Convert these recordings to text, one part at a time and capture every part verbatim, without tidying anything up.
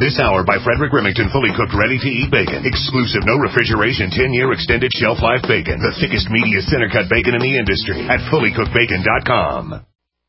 This hour by Frederick Remington, fully cooked, ready-to-eat bacon. Exclusive, no refrigeration, ten-year extended shelf life bacon. The thickest, meatiest, center-cut bacon in the industry at fully cooked bacon dot com.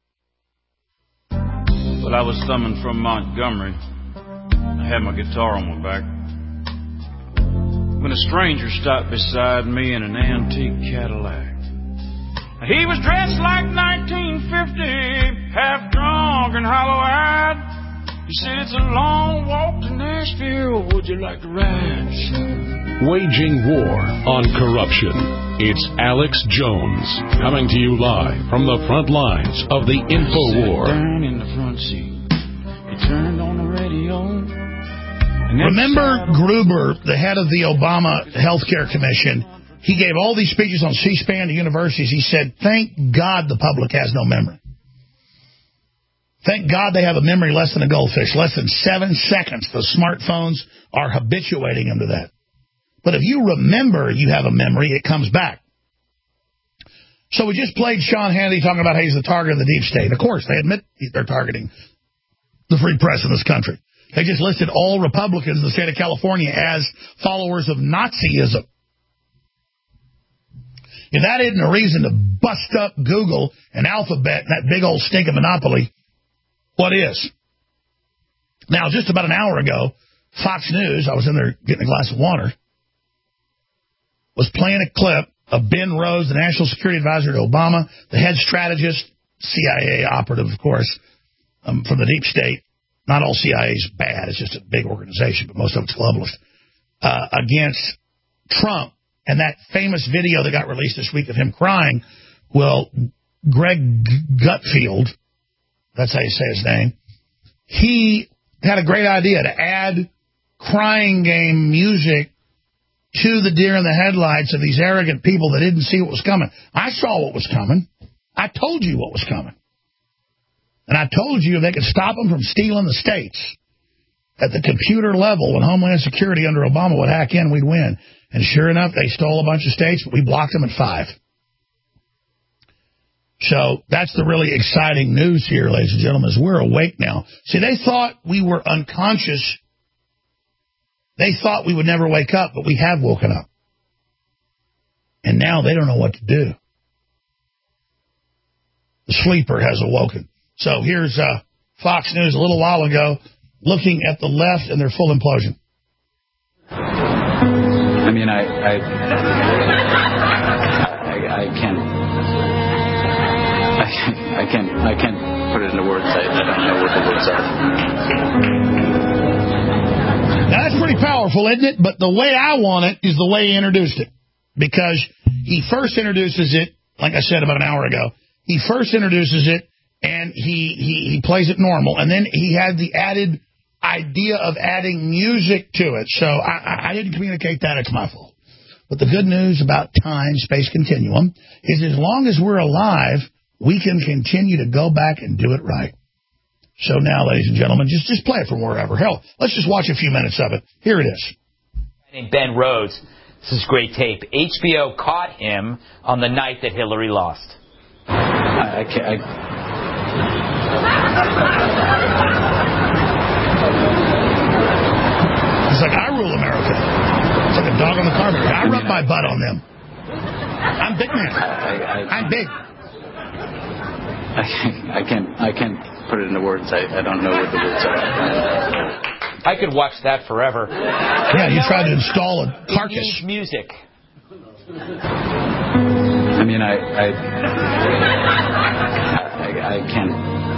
Well, I was thumbing from Montgomery. I had my guitar on my back when a stranger stopped beside me in an antique Cadillac. He was dressed like nineteen fifty, half drunk and hollow-eyed. He said, it's a long walk to Nashville. Would you like to ride, son? Waging war on corruption. It's Alex Jones coming to you live from the front lines of the info war. Down in the front seat. He turned on the radio. Remember Gruber, the head of the Obama Health Care Commission? He gave all these speeches on C-SPAN to universities. He said, thank God the public has no memory. Thank God they have a memory less than a goldfish, less than seven seconds. The smartphones are habituating them to that. But if you remember you have a memory, it comes back. So we just played Sean Hannity talking about how he's the target of the deep state. Of course, they admit they're targeting the free press in this country. They just listed all Republicans in the state of California as followers of Nazism. If that isn't a reason to bust up Google and Alphabet and that big old stinking monopoly, what is? Now, just about an hour ago, Fox News, I was in there getting a glass of water, was playing a clip of Ben Rhodes, the National Security Advisor to Obama, the head strategist, C I A operative, of course, um, from the deep state. Not all C I A is bad. It's just a big organization, but most of it's globalist. Uh, against Trump and that famous video that got released this week of him crying. Well, Greg Gutfeld, that's how you say his name, he had a great idea to add crying game music to the deer in the headlights of these arrogant people that didn't see what was coming. I saw what was coming. I told you what was coming. And I told you if they could stop them from stealing the states at the computer level when Homeland Security under Obama would hack in, we'd win. And sure enough, they stole a bunch of states, but we blocked them at five. So that's the really exciting news here, ladies and gentlemen, is we're awake now. See, they thought we were unconscious. They thought we would never wake up, but we have woken up. And now they don't know what to do. The sleeper has awoken. So here's uh, Fox News a little while ago looking at the left and their full implosion. I mean, I... I, I, I can't... I can't I can't put it into words. I, I don't know what the words are. Now, that's pretty powerful, isn't it? But the way I want it is the way he introduced it. Because he first introduces it, like I said about an hour ago, he first introduces it and he, he, he plays it normal. And then he had the added idea of adding music to it. So I, I didn't communicate that. It's my fault. But the good news about time, space continuum is as long as we're alive, we can continue to go back and do it right. So now, ladies and gentlemen, just, just play it from wherever. Hell, let's just watch a few minutes of it. Here it is. Named Ben Rhodes. This is great tape. H B O caught him on the night that Hillary lost. I, I can't... I... It's like, I rule America. It's like a dog on the carpet. I rub my butt on them. I'm big man. I, I, I'm big. I, I can't I can't put it into words. I, I don't know what the words are. I could watch that forever. Yeah, you tried to install a carcass. It needs music. I mean, I I, I, I can't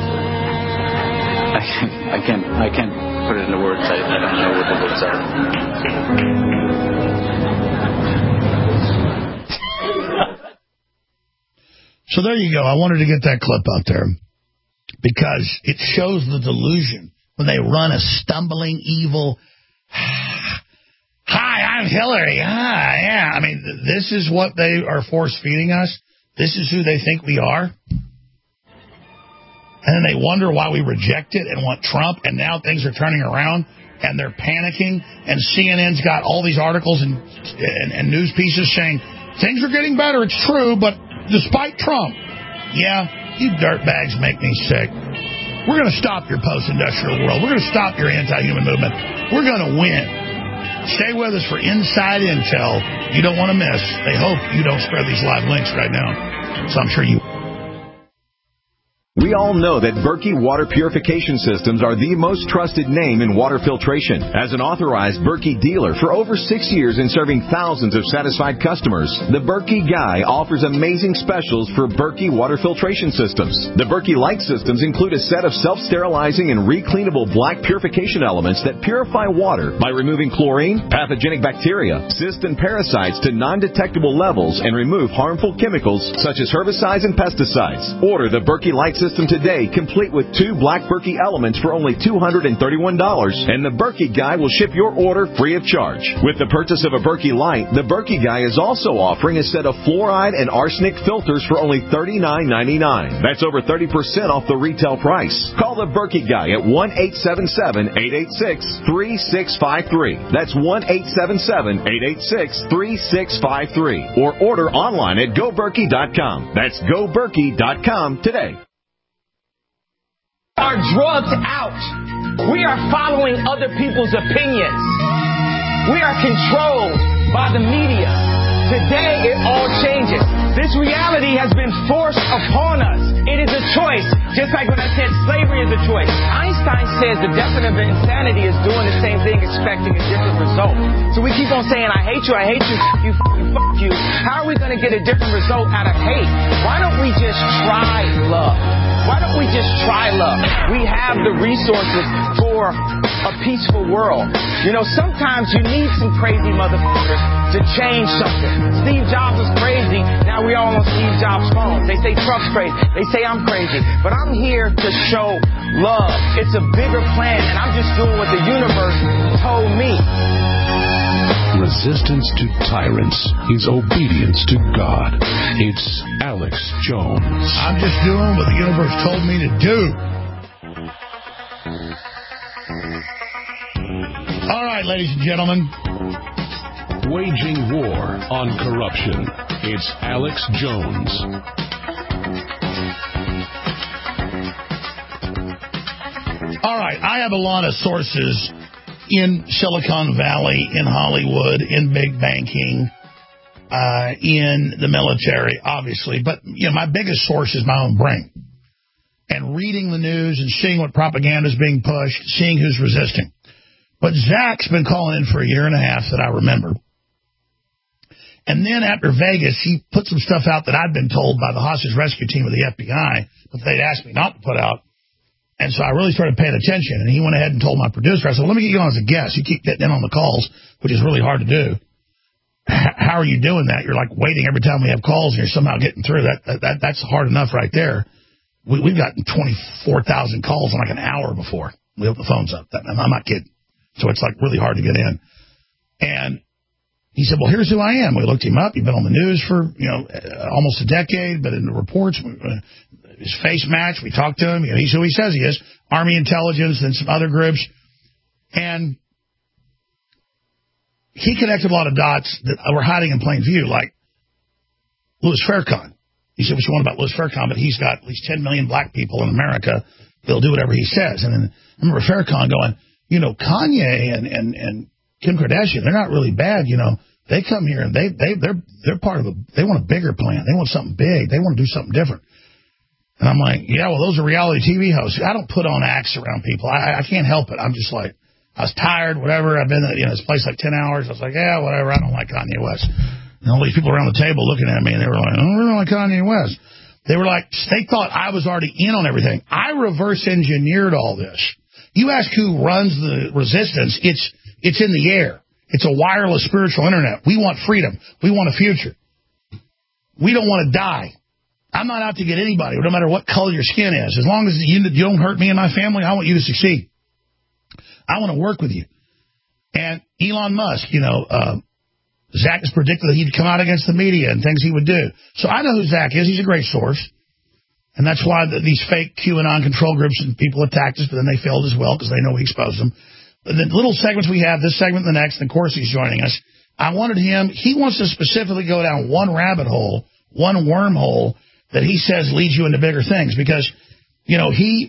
I, I can't I can't put it into words. I, I don't know what the words are. So there you go. I wanted to get that clip out there because it shows the delusion when they run a stumbling, evil, hi, I'm Hillary. Ah, yeah. I mean, this is what they are force-feeding us. This is who they think we are. And then they wonder why we reject it and want Trump, and now things are turning around, and they're panicking, and C N N's got all these articles and, and, and news pieces saying, things are getting better, it's true, but despite Trump, yeah, you dirtbags make me sick. We're going to stop your post-industrial world. We're going to stop your anti-human movement. We're going to win. Stay with us for inside intel you don't want to miss. They hope you don't spread these live links right now. So I'm sure you... We all know that Berkey Water Purification Systems are the most trusted name in water filtration. As an authorized Berkey dealer for over six years and serving thousands of satisfied customers, the Berkey Guy offers amazing specials for Berkey Water Filtration Systems. The Berkey Light Systems include a set of self-sterilizing and recleanable black purification elements that purify water by removing chlorine, pathogenic bacteria, cysts, and parasites to non-detectable levels and remove harmful chemicals such as herbicides and pesticides. Order the Berkey Light Systems System today, complete with two black Berkey elements for only two hundred thirty-one dollars, and the Berkey Guy will ship your order free of charge. With the purchase of a Berkey Light, the Berkey Guy is also offering a set of fluoride and arsenic filters for only thirty-nine ninety-nine. That's over thirty percent off the retail price. Call the Berkey Guy at one eight seven seven, eight eight six, three six five three. That's one eight seven seven, eight eight six, three six five three. Or order online at go berkey dot com. That's go berkey dot com today. Are drugged out. We are following other people's opinions. We are controlled by the media. Today, it all changes. This reality has been forced upon us. It is a choice, just like when I said slavery is a choice. Einstein says the definition of insanity is doing the same thing, expecting a different result. So we keep on saying, I hate you, I hate you, you f***ing fuck you. How are we going to get a different result out of hate? Why don't we just try love? Why don't we just try love? We have the resources for a peaceful world. You know, sometimes you need some crazy motherfuckers to change something. Steve Jobs was crazy. Now we all on Steve Jobs' phone. They say Trump's crazy. They say I'm crazy. But I'm here to show love. It's a bigger plan, and I'm just doing what the universe told me. Resistance to tyrants is obedience to God. It's Alex Jones. I'm just doing what the universe told me to do. All right, ladies and gentlemen. Waging war on corruption. It's Alex Jones. All right, I have a lot of sources in Silicon Valley, in Hollywood, in big banking, uh, in the military, obviously. But, you know, my biggest source is my own brain. And reading the news and seeing what propaganda is being pushed, seeing who's resisting. But Zach's been calling in for a year and a half that I remember. And then after Vegas, he put some stuff out that I'd been told by the hostage rescue team of the F B I, but they'd asked me not to put out. And so I really started paying attention, and he went ahead and told my producer, I said, well, let me get you on as a guest. You keep getting in on the calls, which is really hard to do. H- how are you doing that? You're like waiting every time we have calls, and you're somehow getting through. That, that, that That's hard enough right there. We, we've gotten twenty-four thousand calls in like an hour before we open the phones up. That, I'm not kidding. So it's like really hard to get in. And he said, well, here's who I am. We looked him up. He'd been on the news for, you know, almost a decade, but in the reports, his face matched. We talked to him. You know, he's who he says he is. Army intelligence and some other groups. And he connected a lot of dots that were hiding in plain view, like Louis Farrakhan. He said what you want about Louis Farrakhan, but he's got at least ten million black people in America. They'll do whatever he says. And then I remember Farrakhan going, you know, Kanye and, and, and Kim Kardashian, they're not really bad, you know. They come here and they, they, they're, they're part of a, they want a bigger plan. They want something big. They want to do something different. And I'm like, yeah, well, those are reality T V hosts. I don't put on acts around people. I, I can't help it. I'm just like, I was tired, whatever. I've been at, you know, this place like ten hours. I was like, yeah, whatever. I don't like Kanye West. And all these people around the table looking at me, and they were like, I don't really like Kanye West. They were like, they thought I was already in on everything. I reverse engineered all this. You ask who runs the resistance, it's it's in the air. It's a wireless spiritual internet. We want freedom. We want a future. We don't want to die. I'm not out to get anybody, no matter what color your skin is. As long as you, you don't hurt me and my family, I want you to succeed. I want to work with you. And Elon Musk, you know, uh, Zach has predicted that he'd come out against the media and things he would do. So I know who Zach is. He's a great source. And that's why the, these fake QAnon control groups and people attacked us, but then they failed as well because they know we exposed them. The little segments we have, this segment and the next, and of course he's joining us. I wanted him, he wants to specifically go down one rabbit hole, one wormhole that he says leads you into bigger things because, you know, he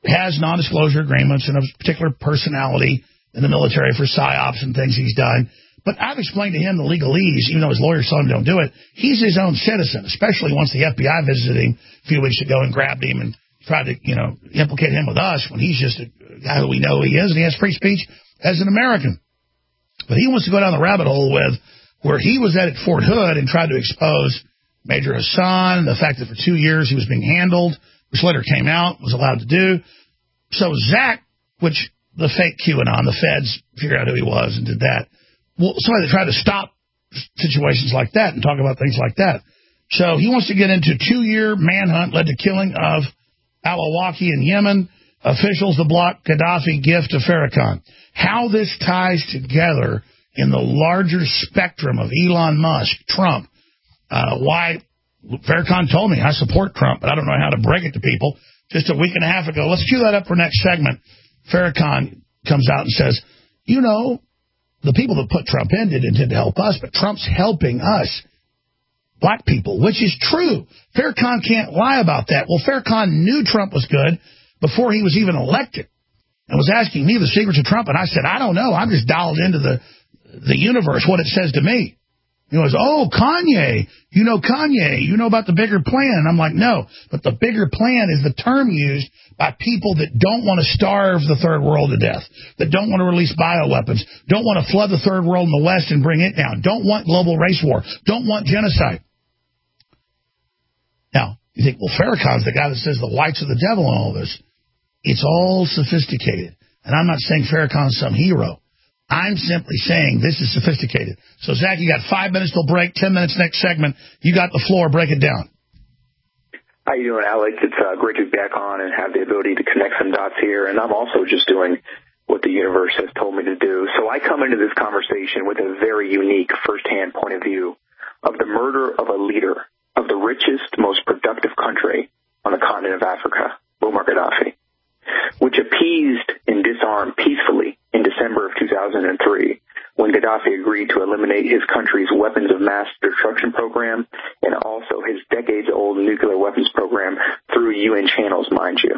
has non-disclosure agreements and a particular personality in the military for psyops and things he's done. But I've explained to him the legalese, even though his lawyers told him don't do it. He's his own citizen, especially once the F B I visited him a few weeks ago and grabbed him and tried to, you know, implicate him with us when he's just a guy who we know he is, and he has free speech as an American. But he wants to go down the rabbit hole with where he was at at Fort Hood and tried to expose Major Hassan, the fact that for two years he was being handled, which later came out, was allowed to do. So Zach, which the fake QAnon, the feds figured out who he was and did that. Well, somebody that tried to stop situations like that and talk about things like that. So he wants to get into two-year manhunt led to killing of al-Awlaki in Yemen. Officials to block Gaddafi gift to Farrakhan. How this ties together in the larger spectrum of Elon Musk, Trump, uh, why Farrakhan told me I support Trump, but I don't know how to break it to people. Just a week and a half ago, let's cue that up for next segment. Farrakhan comes out and says, you know, the people that put Trump in didn't intend to help us, but Trump's helping us, black people, which is true. Farrakhan can't lie about that. Well, Farrakhan knew Trump was good before he was even elected and was asking me the secrets of Trump, and I said, I don't know. I'm just dialed into the the universe, what it says to me. He goes, oh, Kanye, you know Kanye, you know about the bigger plan. And I'm like, no, but the bigger plan is the term used by people that don't want to starve the third world to death, that don't want to release bioweapons, don't want to flood the third world in the West and bring it down, don't want global race war, don't want genocide. Now, you think, well, Farrakhan's the guy that says the whites are the devil and all this. It's all sophisticated. And I'm not saying Farrakhan's some hero. I'm simply saying this is sophisticated. So, Zach, you got five minutes till break, ten minutes next segment. You got the floor. Break it down. How you doing, Alex? It's uh, great to be back on and have the ability to connect some dots here. And I'm also just doing what the universe has told me to do. So I come into this conversation with a very unique firsthand point of view of the murder of a leader of the richest, most productive country on the continent of Africa, Muammar Gaddafi, which appeased and disarmed peacefully in December of two thousand three when Gaddafi agreed to eliminate his country's weapons of mass destruction program and also his decades-old nuclear weapons program through U N channels, mind you.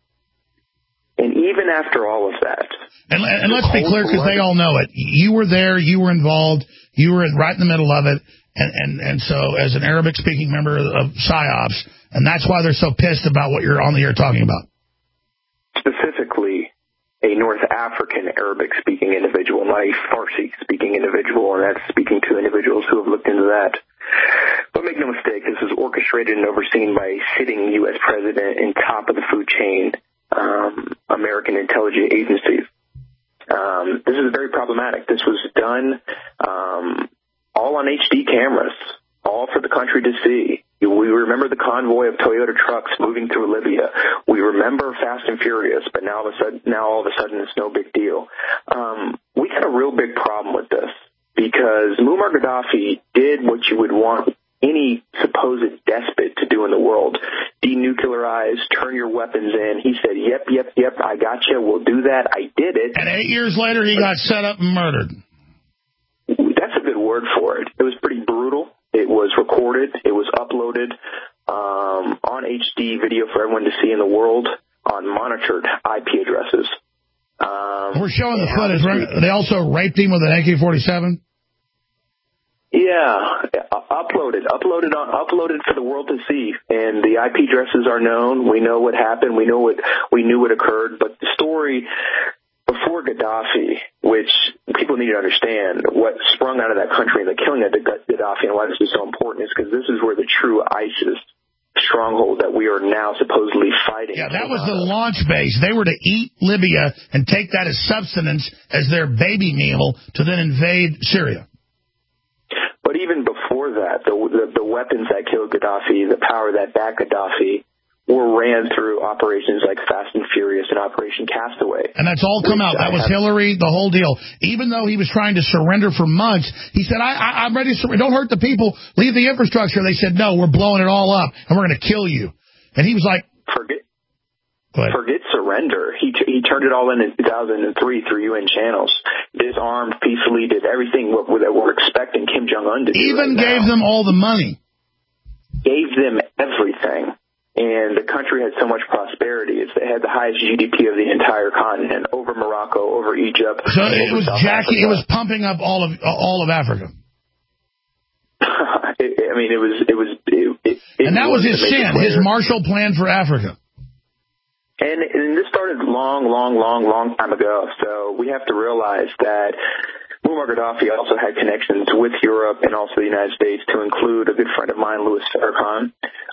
And even after all of that... And, and let's be clear, because they all know it. You were there, you were involved, you were right in the middle of it, and, and, and so as an Arabic-speaking member of PSYOPs, and that's why they're so pissed about what you're on the air talking about. Specifically, a North African Arabic-speaking individual, not a Farsi-speaking individual, and that's speaking to individuals who have looked into that. But make no mistake, this is orchestrated and overseen by a sitting U S president in top of the food chain, um, American intelligence agencies. Um, this is very problematic. This was done um, all on H D cameras, all for the country to see. We remember the convoy of Toyota trucks moving through Libya. We remember Fast and Furious, but now all of a sudden, now all of a sudden it's no big deal. Um, we got a real big problem with this because Muammar Gaddafi did what you would want any supposed despot to do in the world: denuclearize, turn your weapons in. He said, "Yep, yep, yep, I got you. We'll do that." I did it. And eight years later, he got set up and murdered. That's a good word for it. It was pretty brutal. It was recorded. It was uploaded um, on H D video for everyone to see in the world on monitored I P addresses. Um, We're showing the footage. Right? They also raped him with an A K forty-seven? Yeah, uploaded, uploaded, on, uploaded for the world to see. And the I P addresses are known. We know what happened. We know what we knew what occurred. But the story before Gaddafi, which people need to understand, what sprung out of that country and the killing of Gaddafi and why this is so important is because this is where the true ISIS stronghold that we are now supposedly fighting. Yeah, that was the launch base. They were to eat Libya and take that as subsistence, as their baby meal, to then invade Syria. But even before that, the, the, the weapons that killed Gaddafi, the power that backed Gaddafi, were ran through operations like Fast and Furious and Operation Castaway. And that's all come out. That was Hillary, the whole deal. Even though he was trying to surrender for months, he said, I, I, I'm ready to surrender. Don't hurt the people. Leave the infrastructure. They said, no, we're blowing it all up, and we're going to kill you. And he was like... Forget forget surrender. He t- he turned it all in in two thousand three through U N channels. Disarmed, peacefully, did everything what, that we're expecting Kim Jong-un to do. Even right gave now. them all the money. Gave them everything. and the country had so much prosperity. It's, it had the highest G D P of the entire continent, over Morocco, over Egypt. So it over was South Jackie. Africa. It was pumping up all of all of Africa. it, I mean, it was it was, it, it, it and that was his sin, player. his Marshall Plan for Africa. And, and this started long, long, long, long time ago. So we have to realize that Muammar Gaddafi also had connections with Europe and also the United States, to include a good friend of mine, Louis Farrakhan,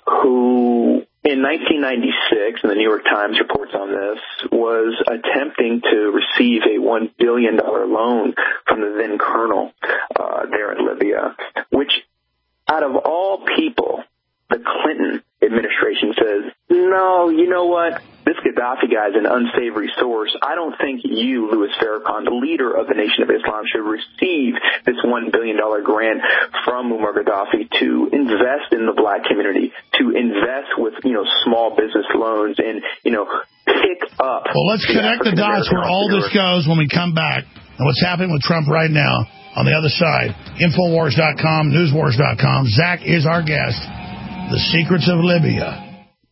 who in nineteen ninety-six, and the New York Times reports on this, was attempting to receive a one billion dollars loan from the then colonel uh, there in Libya, which out of all people, the Clinton administration says, no, you know what? This Gaddafi guy is an unsavory source. I don't think you, Louis Farrakhan, the leader of the Nation of Islam, should receive this one billion dollars grant from Muammar Gaddafi to invest in the black community, to invest with, you know, small business loans and, you know, pick up. Well, let's connect the dots where all this goes when we come back and what's happening with Trump right now on the other side. Infowars dot com, Newswars dot com. Zach is our guest. The Secrets of Libya.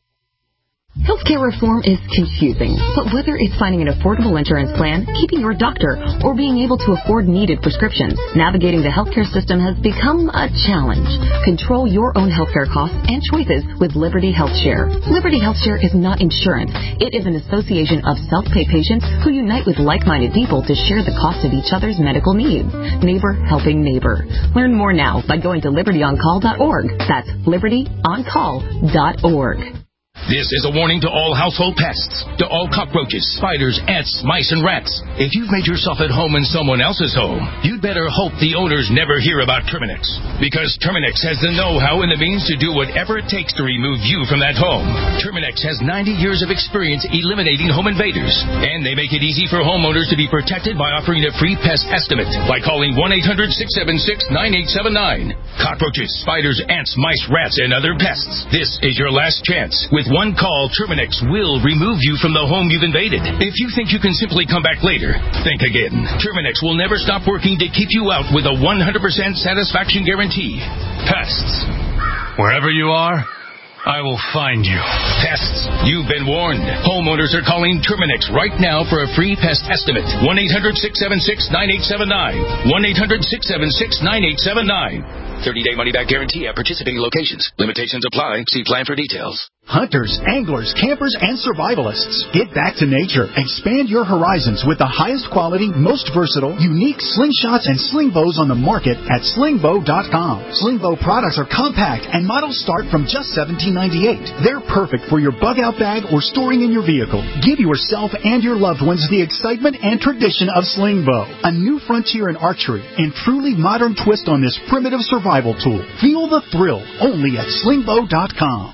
Healthcare reform is confusing, but whether it's finding an affordable insurance plan, keeping your doctor, or being able to afford needed prescriptions, navigating the healthcare system has become a challenge. Control your own healthcare costs and choices with Liberty HealthShare. Liberty HealthShare is not insurance. It is an association of self-pay patients who unite with like-minded people to share the cost of each other's medical needs. Neighbor helping neighbor. Learn more now by going to liberty on call dot org. That's liberty on call dot org. This is a warning to all household pests, to all cockroaches, spiders, ants, mice, and rats. If you've made yourself at home in someone else's home, you'd better hope the owners never hear about Terminix. Because Terminix has the know-how and the means to do whatever it takes to remove you from that home. Terminix has ninety years of experience eliminating home invaders. And they make it easy for homeowners to be protected by offering a free pest estimate by calling one eight hundred six seven six nine eight seven nine. Cockroaches, spiders, ants, mice, rats, and other pests. This is your last chance. With one call, Terminix will remove you from the home you've invaded. If you think you can simply come back later, think again. Terminix will never stop working to keep you out with a one hundred percent satisfaction guarantee. Pests. Wherever you are, I will find you. Pests, you've been warned. Homeowners are calling Terminix right now for a free pest estimate. one eight hundred six seven six nine eight seven nine. one eight hundred six seven six nine eight seven nine. thirty-day money-back guarantee at participating locations. Limitations apply. See plan for details. Hunters, anglers, campers, and survivalists. Get back to nature. Expand your horizons with the highest quality, most versatile, unique slingshots and sling bows on the market at sling bow dot com. Sling bow products are compact and models start from just seventeen ninety-eight. They're perfect for your bug-out bag or storing in your vehicle. Give yourself and your loved ones the excitement and tradition of sling bow. A new frontier in archery and truly modern twist on this primitive survival tool. Feel the thrill only at sling bow dot com.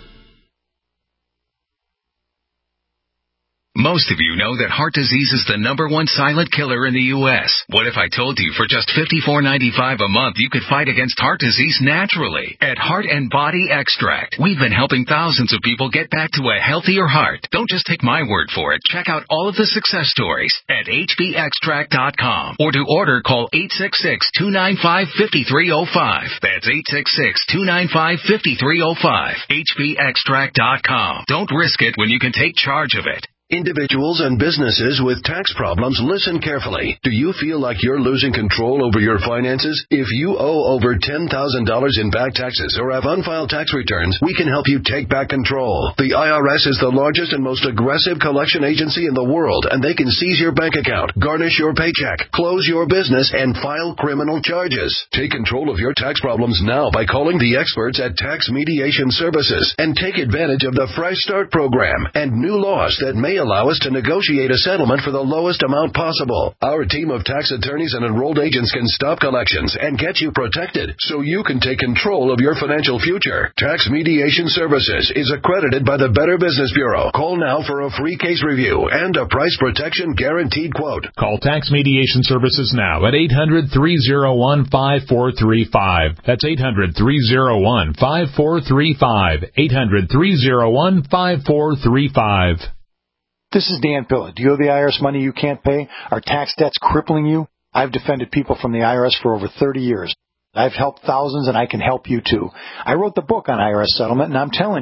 Most of you know that heart disease is the number one silent killer in the U S What if I told you for just fifty-four ninety-five a month you could fight against heart disease naturally? At Heart and Body Extract, we've been helping thousands of people get back to a healthier heart. Don't just take my word for it. Check out all of the success stories at H B extract dot com. Or to order, call eight six six, two nine five, five three zero five. That's eight six six, two nine five, five three zero five. H B extract dot com. Don't risk it when you can take charge of it. Individuals and businesses with tax problems, listen carefully. Do you feel like you're losing control over your finances? If you owe over ten thousand dollars in back taxes or have unfiled tax returns, we can help you take back control. The I R S is the largest and most aggressive collection agency in the world, and they can seize your bank account, garnish your paycheck, close your business, and file criminal charges. Take control of your tax problems now by calling the experts at Tax Mediation Services and take advantage of the Fresh Start program and new laws that may allow us to negotiate a settlement for the lowest amount possible. Our team of tax attorneys and enrolled agents can stop collections and get you protected so you can take control of your financial future. Tax Mediation Services is accredited by the Better Business Bureau. Call now for a free case review and a price protection guaranteed quote. Call Tax Mediation Services now at eight hundred, three oh one, five four three five. That's eight hundred, three oh one, five four three five. eight hundred, three oh one, five four three five. This is Dan Pilla. Do you owe the I R S money you can't pay? Are tax debts crippling you? I've defended people from the I R S for over thirty years. I've helped thousands, and I can help you too. I wrote the book on I R S settlement, and I'm telling you,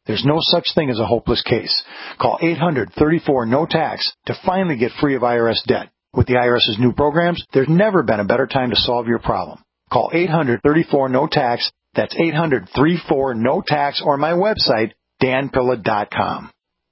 There's no such thing as a hopeless case. Call eight hundred, thirty-four, no tax to finally get free of I R S debt. With the IRS's new programs, there's never been a better time to solve your problem. Call eight hundred, thirty-four, no tax. That's eight hundred, thirty-four, no tax, or my website, dan pilla dot com.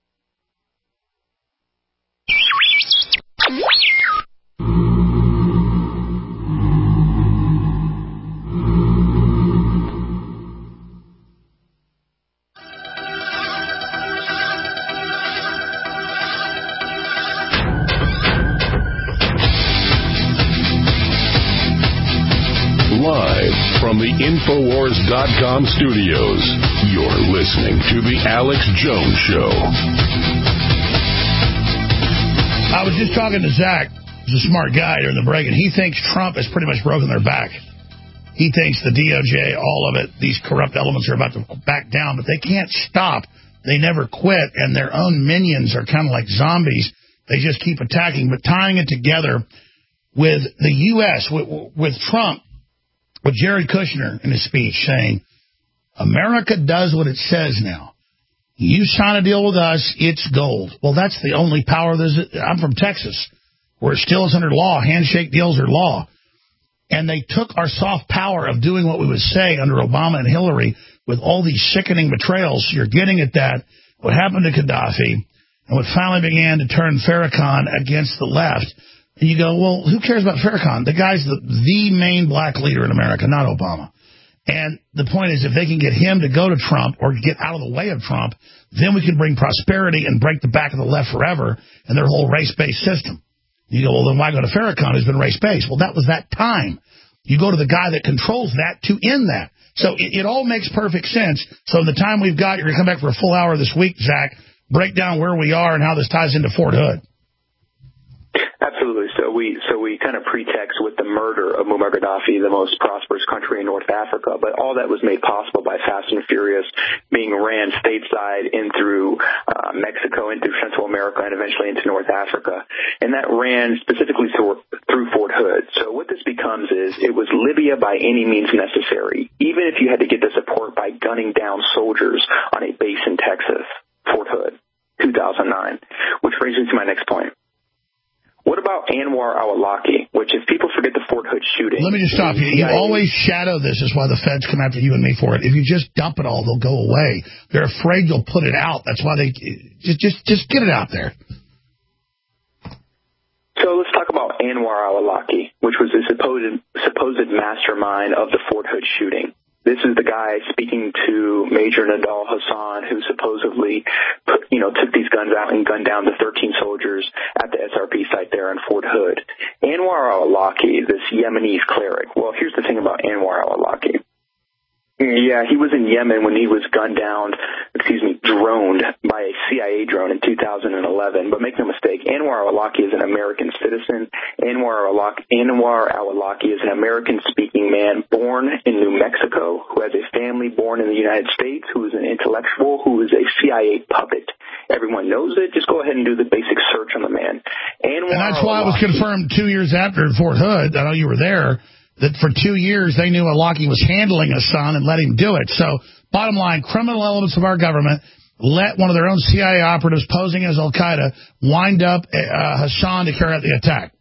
Live from the Infowars dot com studios, you're listening to The Alex Jones Show. I was just talking to Zach, who's a smart guy during the break, and he thinks Trump has pretty much broken their back. He thinks the D O J, all of it, these corrupt elements are about to back down, but they can't stop. They never quit, and their own minions are kind of like zombies. They just keep attacking. But tying it together with the U S, with, with Trump, with Jared Kushner in his speech saying, America does what it says now. You sign a deal with us, it's gold. Well, that's the only power there's. I'm from Texas, where it still is under law. Handshake deals are law. And they took our soft power of doing what we would say under Obama and Hillary with all these sickening betrayals. You're getting at that. What happened to Gaddafi and what finally began to turn Farrakhan against the left. And you go, well, who cares about Farrakhan? The guy's the, the main black leader in America, not Obama. And the point is, if they can get him to go to Trump or get out of the way of Trump, then we can bring prosperity and break the back of the left forever and their whole race-based system. You go, well, then why go to Farrakhan, who's been race-based? Well, that was that time. You go to the guy that controls that to end that. So it, it all makes perfect sense. So in the time we've got, you're going to come back for a full hour this week, Zach, break down where we are and how this ties into Fort Hood. Absolutely. So we so we kind of pretext with the murder of Muammar Gaddafi, the most prosperous country in North Africa, but all that was made possible by Fast and Furious being ran stateside in through uh, Mexico, in through Central America, and eventually into North Africa. And that ran specifically through, through Fort Hood. So what this becomes is it was Libya by any means necessary, even if you had to get the support by gunning down soldiers on a base in Texas, Fort Hood, two thousand nine, which brings me to my next point. What about Anwar al-Awlaki, which if people forget the Fort Hood shooting... Let me just stop you. You always shadow this. Is why the feds come after you and me for it. If you just dump it all, they'll go away. They're afraid you'll put it out. That's why they... Just just, just get it out there. So let's talk about Anwar al-Awlaki, which was the supposed, supposed mastermind of the Fort Hood shooting. This is the guy speaking to Major Nadal Hassan, who supposedly, put, you know, took these guns out and gunned down the thirteen soldiers at the S R P site there in Fort Hood. Anwar al-Awlaki, this Yemenese cleric. Well, here's the thing about Anwar al-Awlaki. Yeah, he was in Yemen when he was gunned down, excuse me, droned by a C I A drone in two thousand eleven. But make no mistake, Anwar al-Awlaki is an American citizen. Anwar al-Awlaki, Anwar al-Awlaki is an American-speaking man born in New Mexico who has a family born in the United States, who is an intellectual, who is a C I A puppet. Everyone knows it. Just go ahead and do the basic search on the man. Anwar and that's why it was confirmed two years after Fort Hood. I know you were there. That for two years they knew al-Awlaki was handling Hassan and let him do it. So, bottom line, criminal elements of our government let one of their own C I A operatives posing as Al-Qaeda wind up uh, Hassan to carry out the attack.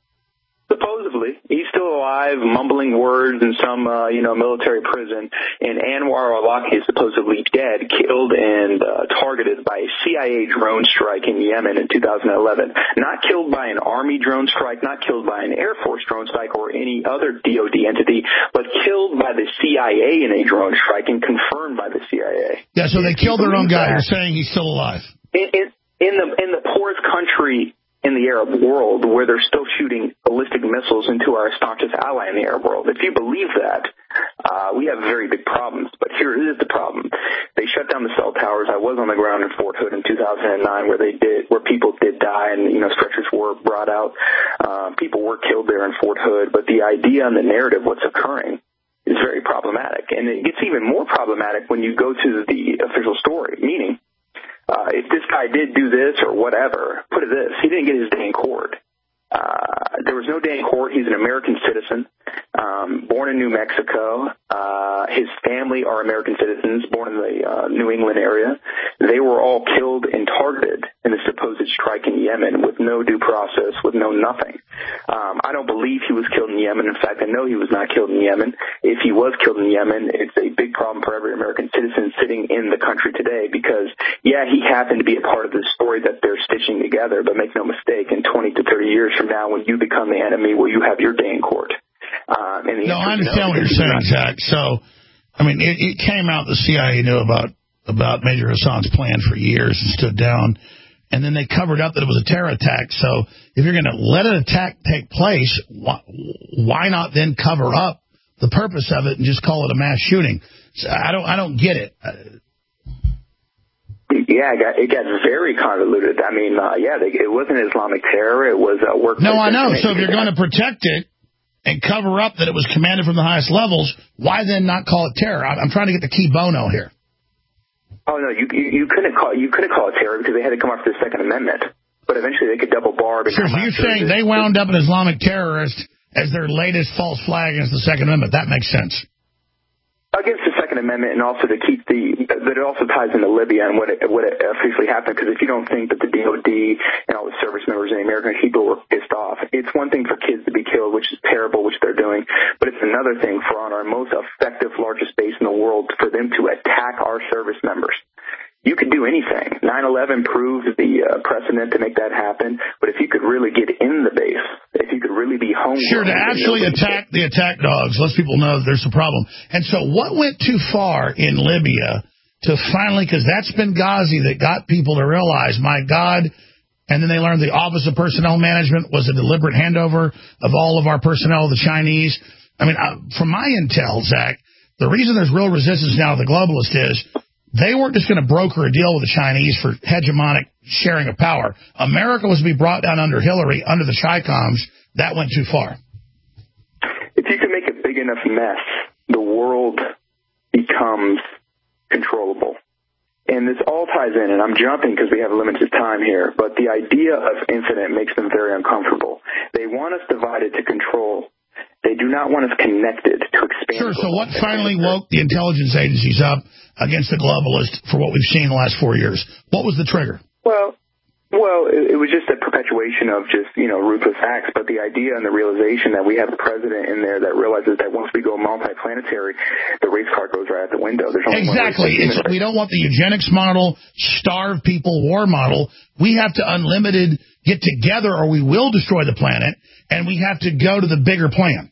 Supposedly. He's still alive, mumbling words in some, uh, you know, military prison. And Anwar al-Awlaki is supposedly dead, killed and uh, targeted by a C I A drone strike in Yemen in two thousand eleven. Not killed by an Army drone strike, not killed by an Air Force drone strike or any other D O D entity, but killed by the C I A in a drone strike and confirmed by the C I A. Yeah, so they killed their own guy. You're saying he's still alive. In, in, in the in the poorest country in the Arab world, where they're still shooting ballistic missiles into our staunchest ally in the Arab world. If you believe that, uh, we have very big problems. But here is the problem. They shut down the cell towers. I was on the ground in Fort Hood in two thousand nine where they did, where people did die and, you know, stretchers were brought out. Uh, people were killed there in Fort Hood. But the idea and the narrative, what's occurring, is very problematic. And it gets even more problematic when you go to the official story, meaning, Uh, if this guy did do this or whatever, put it this, he didn't get his day in court. Uh, there was no day in court. He's an American citizen, um, born in New Mexico. Uh, his family are American citizens born in the uh, New England area. They were all killed and targeted in the supposed strike in Yemen with no due process, with no nothing. Um, I don't believe he was killed in Yemen. In fact, I know he was not killed in Yemen. If he was killed in Yemen, it's a big problem for every American citizen sitting in the country today because, yeah, he happened to be a part of the story that they're stitching together, but make no mistake, in twenty to thirty years from now, when you become the enemy, will you have your day in court? Uh, and no, I understand what you're saying, Zach. So, I mean, it, it came out the C I A knew about about Major Hassan's plan for years and stood down, and then they covered up that it was a terror attack. So if you're going to let an attack take place, why, why not then cover up the purpose of it and just call it a mass shooting? So I don't I don't get it. Yeah, it got, it got very convoluted. I mean, uh, yeah, they, it wasn't Islamic terror. It was uh, work. No, I know. So if you're going to protect it and cover up that it was commanded from the highest levels, why then not call it terror? I'm trying to get the key bono here. Oh no, you you, you couldn't call you couldn't call it terror because they had to come after the Second Amendment. But eventually they could double barb. And sure, so you're saying they wound up an Islamic terrorist as their latest false flag against the Second Amendment? That makes sense. Against the Second Amendment, and also to keep the, that it also ties into Libya and what it, what it officially happened, because if you don't think that the D O D and all the service members and the American people were pissed off, it's one thing for kids to be killed, which is terrible, which they're doing, but it's another thing for on our most effective, largest base in the world for them to attack our service members. You could do anything. nine eleven proved the uh, precedent to make that happen, but if you could really get in the base, if you could really be home. Sure, to actually attack the attack dogs, lets people know that there's a problem. And so what went too far in Libya to finally, because that's Benghazi that got people to realize, my God, and then they learned the Office of Personnel Management was a deliberate handover of all of our personnel to the Chinese. I mean, uh, from my intel, Zach, the reason there's real resistance now to the globalists is they weren't just going to broker a deal with the Chinese for hegemonic sharing of power. America was to be brought down under Hillary, under the Chi-Coms. That went too far. If you can make a big enough mess, the world becomes controllable. And this all ties in, and I'm jumping because we have limited time here, but the idea of infinite makes them very uncomfortable. They want us divided to control. They do not want us connected to expand. Sure, so what finally woke the intelligence agencies up against the globalists for what we've seen in the last four years? What was the trigger? Well, well, it, it was just a perpetuation of just, you know, ruthless acts, but the idea and the realization that we have a president in there that realizes that once we go multiplanetary, the race card goes right out the window. There's only exactly. It's, we don't want the eugenics model, starve people war model. We have to unlimited get together or we will destroy the planet, and we have to go to the bigger plan.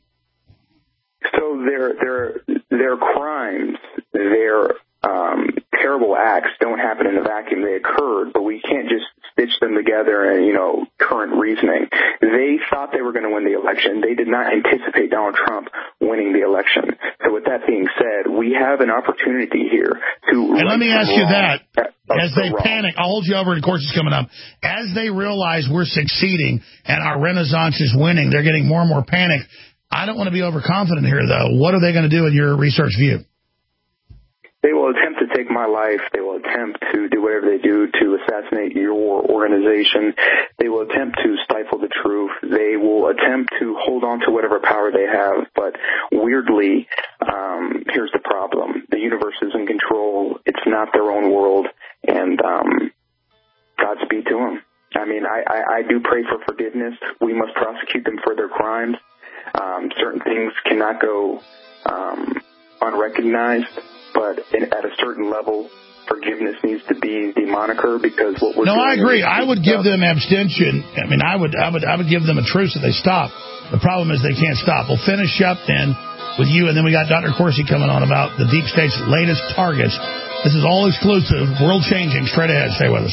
So their their their crimes, their um, terrible acts don't happen in a vacuum. They occurred, but we can't just stitch them together and, you know, current reasoning. They thought they were going to win the election. They did not anticipate Donald Trump winning the election. So with that being said, we have an opportunity here to... And let me ask you that. As they panic, I'll hold you over, and of course it's coming up. As they realize we're succeeding and our renaissance is winning, they're getting more and more panic. I don't want to be overconfident here, though. What are they going to do in your research view? They will attempt to take my life. They will attempt to do whatever they do to assassinate your organization. They will attempt to stifle the truth. They will attempt to hold on to whatever power they have. But weirdly, um, here's the problem. The universe is in control. It's not their own world. And um, Godspeed to them. I mean, I, I, I do pray for forgiveness. We must prosecute them for their crimes. Um, certain things cannot go um, unrecognized, but in, at a certain level, forgiveness needs to be the moniker because what we're no, doing... No, I agree. I would give them abstention. I mean, I would, I would, I would give them a truce if they stop. The problem is they can't stop. We'll finish up then with you, and then we got Doctor Corsi coming on about the deep state's latest targets. This is all exclusive, world-changing. Straight ahead. Stay with us.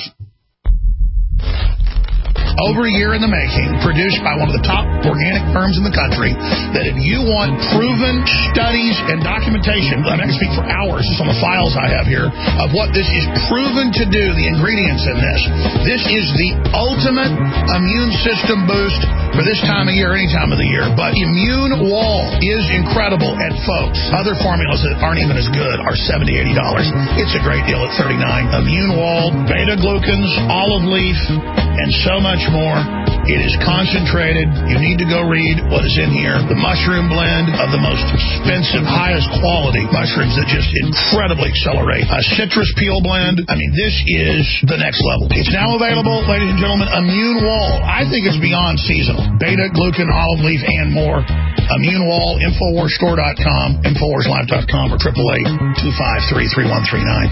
Over a year in the making, produced by one of the top organic firms in the country, that if you want proven studies and documentation, I'm not going to speak for hours, just on the files I have here, of what this is proven to do, the ingredients in this. This is the ultimate immune system boost for this time of year, any time of the year. But Immune Wall is incredible. And folks, other formulas that aren't even as good are seventy dollars, eighty dollars. It's a great deal at thirty-nine dollars. Immune Wall, beta-glucans, olive leaf, and so much more. It is concentrated. You need to go read what is in here. The mushroom blend of the most expensive, highest quality mushrooms that just incredibly accelerate. A citrus peel blend. I mean, this is the next level. It's now available, ladies and gentlemen. Immune Wall. I think it's beyond seasonal. Beta, glucan, olive leaf, and more. Immune Wall, Infowars Store dot com, Infowars Live dot com, or triple eight two five three three one three nine.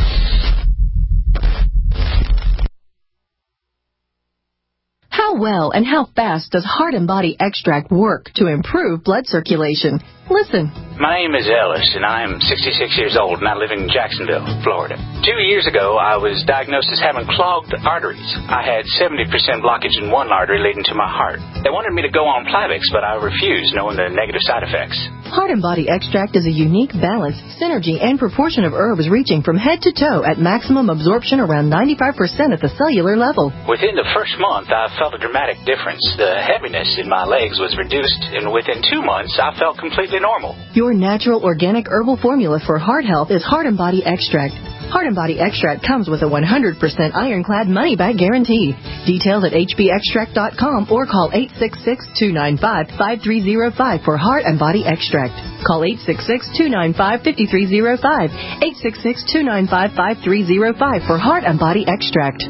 How well and how fast does Heart and Body Extract work to improve blood circulation? Listen. My name is Ellis, and I am sixty-six years old, and I live in Jacksonville, Florida. Two years ago, I was diagnosed as having clogged arteries. I had seventy percent blockage in one artery leading to my heart. They wanted me to go on Plavix, but I refused, knowing the negative side effects. Heart and Body Extract is a unique balance, synergy, and proportion of herbs reaching from head to toe at maximum absorption around ninety-five percent at the cellular level. Within the first month, I felt a dramatic difference. The heaviness in my legs was reduced, and within two months, I felt completely normal. Your natural organic herbal formula for heart health is Heart and Body Extract. Heart and Body Extract comes with a one hundred percent ironclad money-back guarantee. Details at h b extract dot com or call eight six six, two nine five, five three zero five for Heart and Body Extract. Call eight six six, two nine five, five three zero five, eight six six, two nine five, five three zero five for Heart and Body Extract.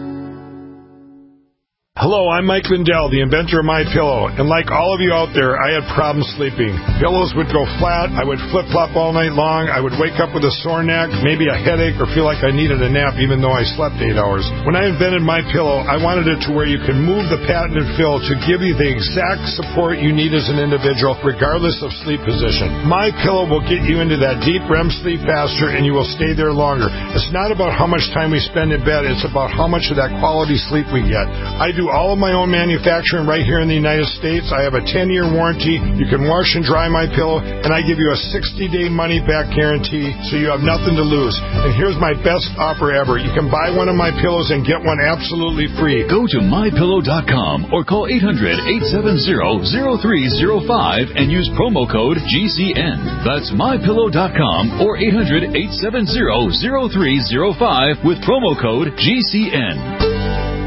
Hello, I'm Mike Lindell, the inventor of MyPillow, and like all of you out there, I had problems sleeping. Pillows would go flat, I would flip-flop all night long, I would wake up with a sore neck, maybe a headache, or feel like I needed a nap even though I slept eight hours. When I invented MyPillow, I wanted it to where you can move the patented fill to give you the exact support you need as an individual, regardless of sleep position. MyPillow will get you into that deep R E M sleep faster, and you will stay there longer. It's not about how much time we spend in bed, it's about how much of that quality sleep we get. I do all of my own manufacturing right here in the United States. I have a ten-year warranty. You can wash and dry my pillow, and I give you a sixty-day money-back guarantee, so you have nothing to lose. And here's my best offer ever. You can buy one of my pillows and get one absolutely free. Go to my pillow dot com or call eight hundred, eight seven zero, zero three zero five and use promo code G C N. That's my pillow dot com or eight hundred, eight seven zero, zero three zero five with promo code G C N.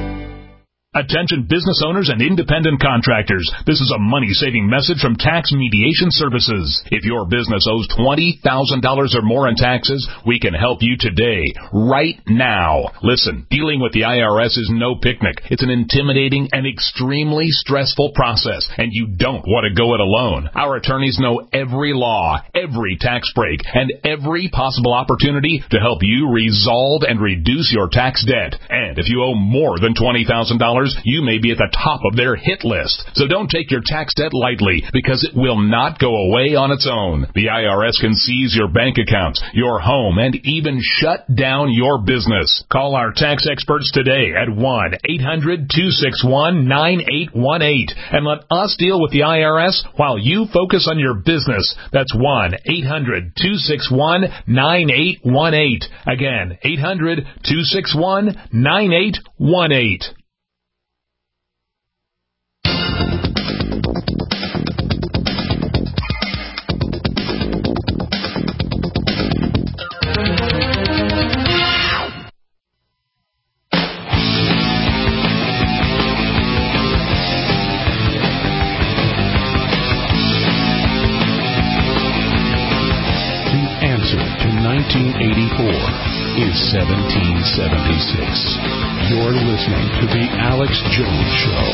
Attention business owners and independent contractors. This is a money-saving message from Tax Mediation Services. If your business owes twenty thousand dollars or more in taxes, we can help you today, right now. Listen, dealing with the I R S is no picnic. It's an intimidating and extremely stressful process, and you don't want to go it alone. Our attorneys know every law, every tax break, and every possible opportunity to help you resolve and reduce your tax debt. And if you owe more than twenty thousand dollars, you may be at the top of their hit list. So don't take your tax debt lightly, because it will not go away on its own. The I R S can seize your bank accounts, your home, and even shut down your business. Call our tax experts today at one eight hundred, two six one, nine eight one eight and let us deal with the I R S while you focus on your business. That's one eight hundred, two six one, nine eight one eight. Again, eight hundred, two six one, nine eight one eight. nineteen eighty-four is seventeen seventy-six. You're listening to The Alex Jones Show.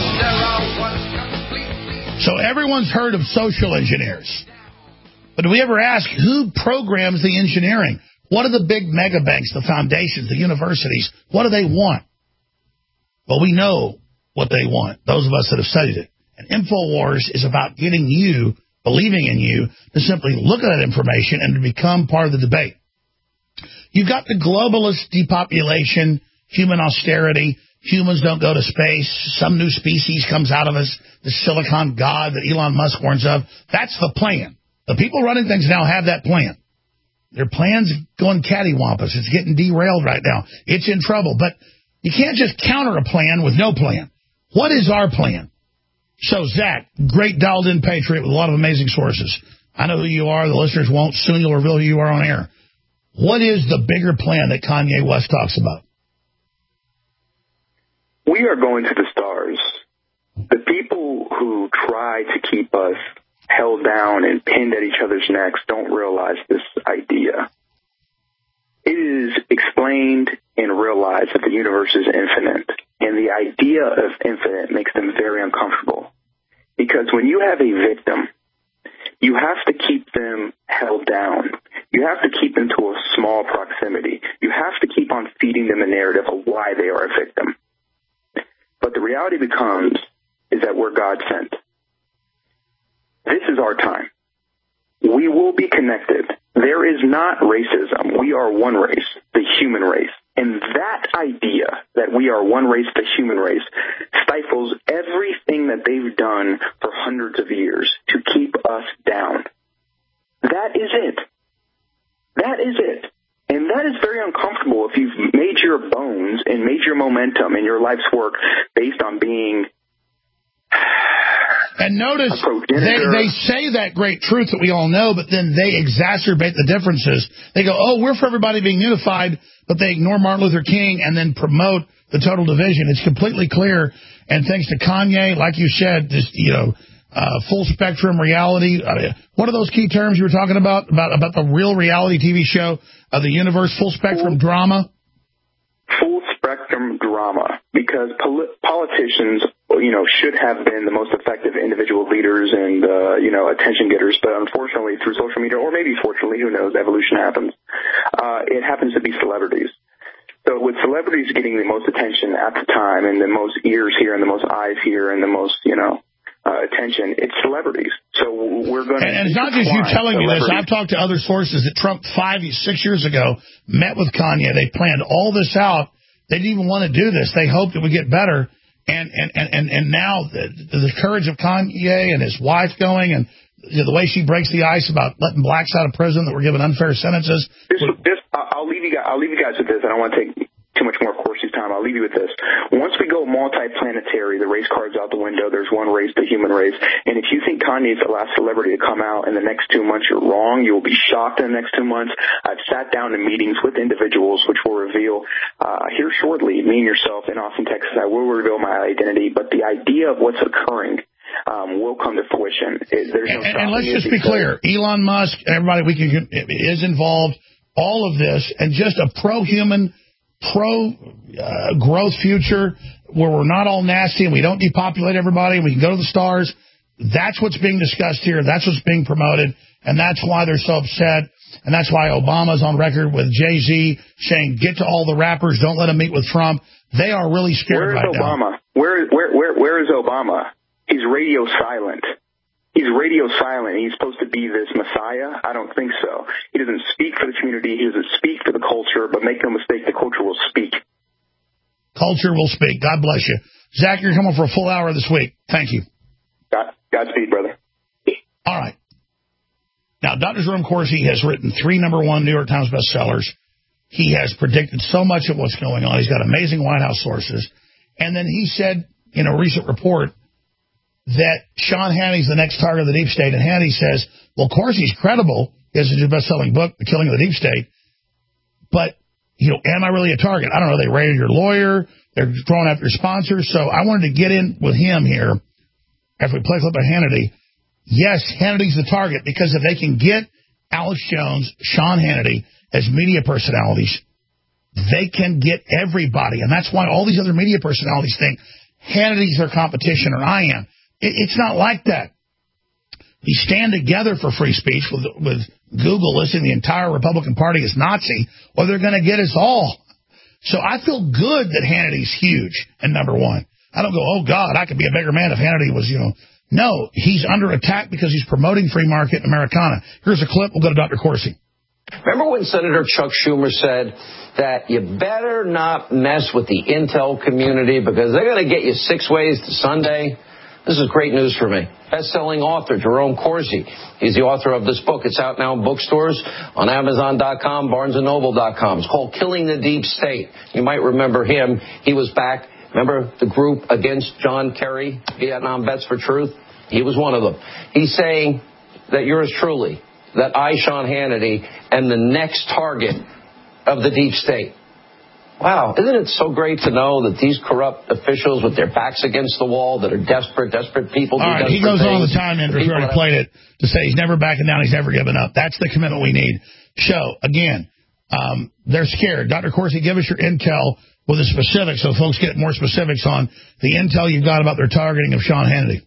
So everyone's heard of social engineers. But do we ever ask who programs the engineering? What are the big mega banks, the foundations, the universities? What do they want? Well, we know what they want, those of us that have studied it. And InfoWars is about getting you, believing in you, to simply look at that information and to become part of the debate. You've got the globalist depopulation, human austerity, humans don't go to space, some new species comes out of us, the silicon god that Elon Musk warns of. That's the plan. The people running things now have that plan. Their plan's going cattywampus. It's getting derailed right now. It's in trouble. But you can't just counter a plan with no plan. What is our plan? So, Zach, great dialed-in patriot with a lot of amazing sources. I know who you are. The listeners won't. Soon you'll reveal who you are on air. What is the bigger plan that Kanye West talks about? We are going to the stars. The people who try to keep us held down and pinned at each other's necks don't realize this idea. It is explained and realized that the universe is infinite, and the idea of infinite makes them very uncomfortable. Because when you have a victim, you have to keep them held down. You have to keep them to a small proximity. You have to keep on feeding them a narrative of why they are a victim. But the reality becomes is that we're God sent. This is our time. We will be connected. There is not racism. We are one race, the human race. And that idea that we are one race, the human race, stifles everything that they've done for hundreds of years to keep us down. That is it. That is it. And that is very uncomfortable if you've made your bones and made your momentum in your life's work based on being... And notice, they, they say that great truth that we all know, but then they exacerbate the differences. They go, oh, we're for everybody being unified, but they ignore Martin Luther King and then promote the total division. It's completely clear. And thanks to Kanye, like you said, this, you know, uh, full spectrum reality. I mean, what are those key terms you were talking about, about, about the real reality T V show of the universe, full spectrum full, drama? Full spectrum drama, because pol- politicians you know, should have been the most effective individual leaders and, uh, you know, attention getters. But unfortunately, through social media, or maybe fortunately, who knows, evolution happens. Uh, it happens to be celebrities. So with celebrities getting the most attention at the time and the most ears here and the most eyes here and the most, you know, uh, attention, it's celebrities. So we're going to... And, and it's not just you telling me this. I've talked to other sources that Trump five, six years ago met with Kanye. They planned all this out. They didn't even want to do this. They hoped it would get better. And, and, and, and now the, the courage of Kanye and his wife going and you know, the way she breaks the ice about letting blacks out of prison that were given unfair sentences. This, this, I'll leave you guys, I'll leave you guys with this. I don't want to take too much more of Corsi's time. I'll leave you with this. Once we go multi-planetary, the race card's out the window. There's one race, the human race. And if you think Kanye's the last celebrity to come out in the next two months, you're wrong. You will be shocked in the next two months. I've sat down in meetings with individuals, which will reveal uh, here shortly, me and yourself in Austin, Texas, I will reveal my identity. But the idea of what's occurring um, will come to fruition. It, there's no and, and let's just be clear. Elon Musk, everybody we can is involved, all of this, and just a pro-human, pro-growth uh, future where we're not all nasty and we don't depopulate everybody and we can go to the stars. That's what's being discussed here. That's what's being promoted. And that's why they're so upset. And that's why Obama's on record with Jay-Z saying, get to all the rappers, don't let them meet with Trump. They are really scared right now. Where is Obama? Where, where, where, where is Obama? He's radio silent. He's radio silent. He's supposed to be this messiah? I don't think so. He doesn't speak for the community. He doesn't speak for the culture. But make no mistake, the culture will speak. Culture will speak. God bless you. Zach, you're coming for a full hour this week. Thank you. God, Godspeed, brother. All right. Now, Doctor Jerome Corsi has written three number one New York Times bestsellers. He has predicted so much of what's going on. He's got amazing White House sources. And then he said in a recent report that Sean Hannity's the next target of the deep state. And Hannity says, well, Corsi's credible. He has his best-selling book, The Killing of the Deep State. But, you know, am I really a target? I don't know. They raided your lawyer. They're throwing after your sponsors. So I wanted to get in with him here after we play a clip of Hannity. Yes, Hannity's the target because if they can get Alex Jones, Sean Hannity as media personalities, they can get everybody. And that's why all these other media personalities think Hannity's their competition or I am. It's not like that. We stand together for free speech with, with Google listing the entire Republican Party as Nazi, or they're going to get us all. So I feel good that Hannity's huge and number one. I don't go, oh, God, I could be a bigger man if Hannity was, you know. No, he's under attack because he's promoting free market Americana. Here's a clip. We'll go to Doctor Corsi. Remember when Senator Chuck Schumer said that you better not mess with the intel community because they're going to get you six ways to Sunday? This is great news for me. Best-selling author Jerome Corsi. He's the author of this book. It's out now in bookstores, on Amazon dot com, Barnes and Noble dot com. It's called Killing the Deep State. You might remember him. He was back. Remember the group against John Kerry, Vietnam Vets for Truth? He was one of them. He's saying that yours truly, that I, Sean Hannity, am the next target of the deep state. wow, isn't it so great to know that these corrupt officials with their backs against the wall that are desperate, desperate people do All right, desperate he goes things, all the time, and we already played it, to say he's never backing down, he's never given up. That's the commitment we need. Show, again, um, they're scared. Doctor Corsi, give us your intel with the specifics so folks get more specifics on the intel you've got about their targeting of Sean Hannity.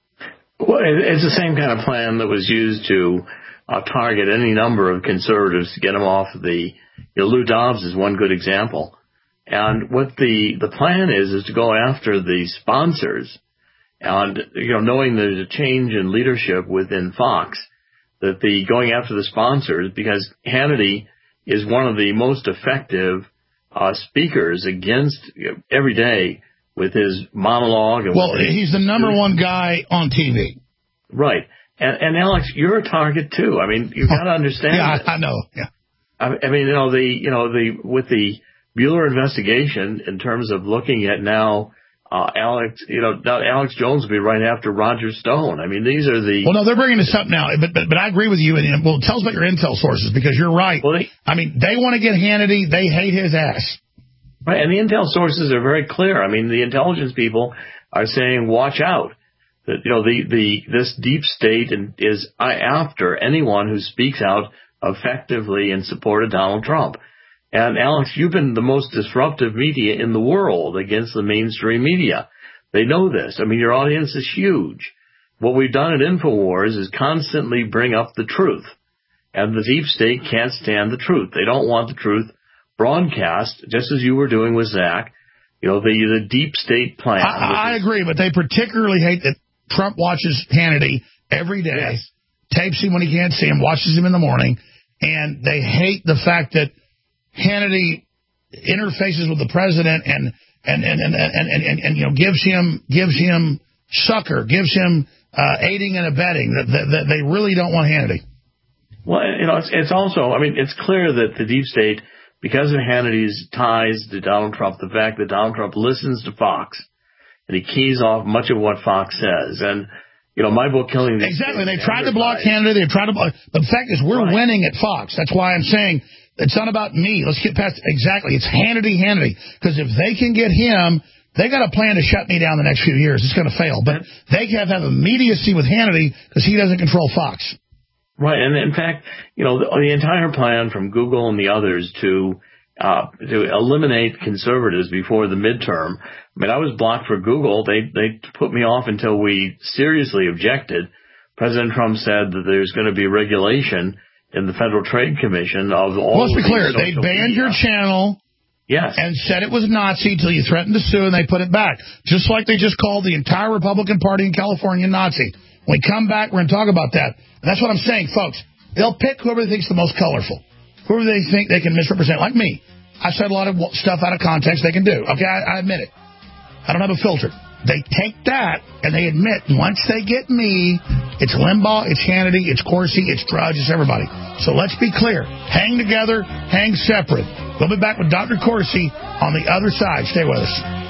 Well, it's the same kind of plan that was used to uh, target any number of conservatives to get them off the, you know, Lou Dobbs is one good example. And what the, the plan is, is to go after the sponsors. And, you know, knowing there's a change in leadership within Fox, that the going after the sponsors, because Hannity is one of the most effective uh, speakers against, you know, every day with his monologue. And well, he's the number one guy on T V. Right. And, and Alex, you're a target too. I mean, you've got to understand. Yeah, that. I, I know. Yeah. I, I mean, you know, the, you know, the, with the Mueller investigation in terms of looking at now, uh, Alex, you know, now Alex Jones will be right after Roger Stone. I mean, these are the. Well, no, they're bringing this up now, but, but, but I agree with you. And, well, tell us about your intel sources, because you're right. Well, they, I mean, they want to get Hannity. They hate his ass. Right, and the intel sources are very clear. I mean, the intelligence people are saying, watch out. That, you know, the, the this deep state is after anyone who speaks out effectively in support of Donald Trump. And, Alex, you've been the most disruptive media in the world against the mainstream media. They know this. I mean, your audience is huge. What we've done at InfoWars is constantly bring up the truth. And the deep state can't stand the truth. They don't want the truth broadcast, just as you were doing with Zach, you know, the the deep state plan. I, I agree, but they particularly hate that Trump watches Hannity every day, yes. tapes him when he can't see him, watches him in the morning, and they hate the fact that Hannity interfaces with the president and and and and and, and, and, and you know gives him gives him succor, gives him uh, aiding and abetting. That, that, that they really don't want Hannity. Well, you know, it's, it's also, I mean, it's clear that the deep state, because of Hannity's ties to Donald Trump, the fact that Donald Trump listens to Fox, and he keys off much of what Fox says. And, you know, my book, Killing the Exactly. They tried to block Hannity. They tried to block. But the fact is, we're right. winning at Fox. That's why I'm saying it's not about me. Let's get past exactly. It's Hannity, Hannity. Because if they can get him, they got a plan to shut me down the next few years. It's going to fail. But they have to have immediacy with Hannity because he doesn't control Fox. Right, and in fact, you know, the, the entire plan from Google and the others to uh, to eliminate conservatives before the midterm. I mean, I was blocked for Google. They they put me off until we seriously objected. President Trump said that there's going to be regulation in the Federal Trade Commission of all. Let's be clear. They banned media. your channel. Yes. And said it was Nazi until you threatened to sue, and they put it back. Just like they just called the entire Republican Party in California Nazi. When we come back, we're going to talk about that. And that's what I'm saying, folks. They'll pick whoever they think's the most colorful, whoever they think they can misrepresent, like me. I said a lot of stuff out of context they can do. Okay, I, I admit it. I don't have a filter. They take that, and they admit, once they get me, it's Limbaugh, it's Hannity, it's Corsi, it's Drudge, it's everybody. So let's be clear. Hang together, hang separate. We'll be back with Doctor Corsi on the other side. Stay with us.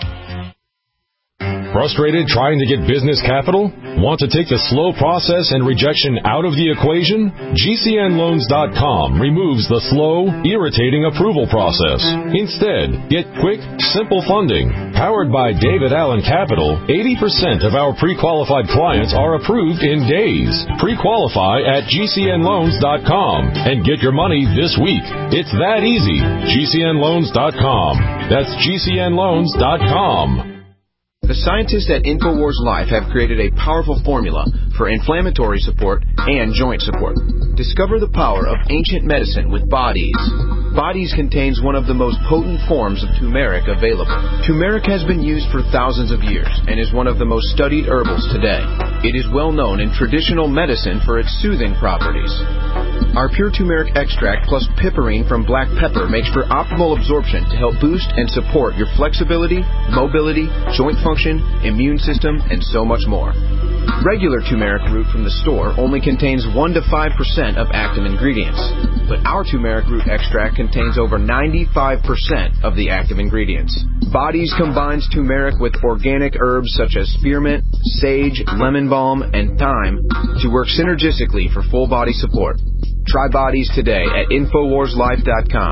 Frustrated trying to get business capital? Want to take the slow process and rejection out of the equation? G C N loans dot com removes the slow, irritating approval process. Instead, get quick, simple funding. Powered by David Allen Capital, eighty percent of our pre-qualified clients are approved in days. Pre-qualify at G C N loans dot com and get your money this week. It's that easy. G C N loans dot com. That's G C N loans dot com. The scientists at InfoWars Life have created a powerful formula for inflammatory support and joint support. Discover the power of ancient medicine with Bodies. Bodies contains one of the most potent forms of turmeric available. Turmeric has been used for thousands of years and is one of the most studied herbals today. It is well known in traditional medicine for its soothing properties. Our pure turmeric extract plus piperine from black pepper makes for optimal absorption to help boost and support your flexibility, mobility, joint function, immune system, and so much more. Regular turmeric root from the store only contains one to five percent of active ingredients, but our turmeric root extract contains over ninety-five percent of the active ingredients. Bodies combines turmeric with organic herbs such as spearmint, sage, lemon balm, and thyme to work synergistically for full body support. Try Bodies today at InfoWars Life dot com.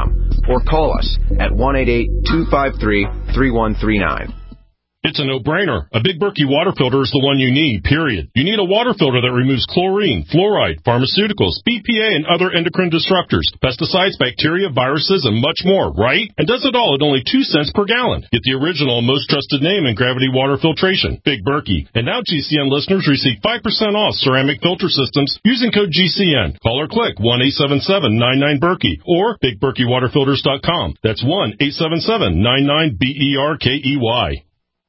or call us at one eight eight, two five three, three one three nine. It's a no-brainer. A Big Berkey water filter is the one you need, period. You need a water filter that removes chlorine, fluoride, pharmaceuticals, B P A, and other endocrine disruptors, pesticides, bacteria, viruses, and much more, right? And does it all at only two cents per gallon. Get the original and most trusted name in gravity water filtration, Big Berkey. And now G C N listeners receive five percent off ceramic filter systems using code G C N. Call or click one eight seven seven, nine nine, Berkey or big berkey water filters dot com. That's one eight seven seven, nine nine, B E R K E Y.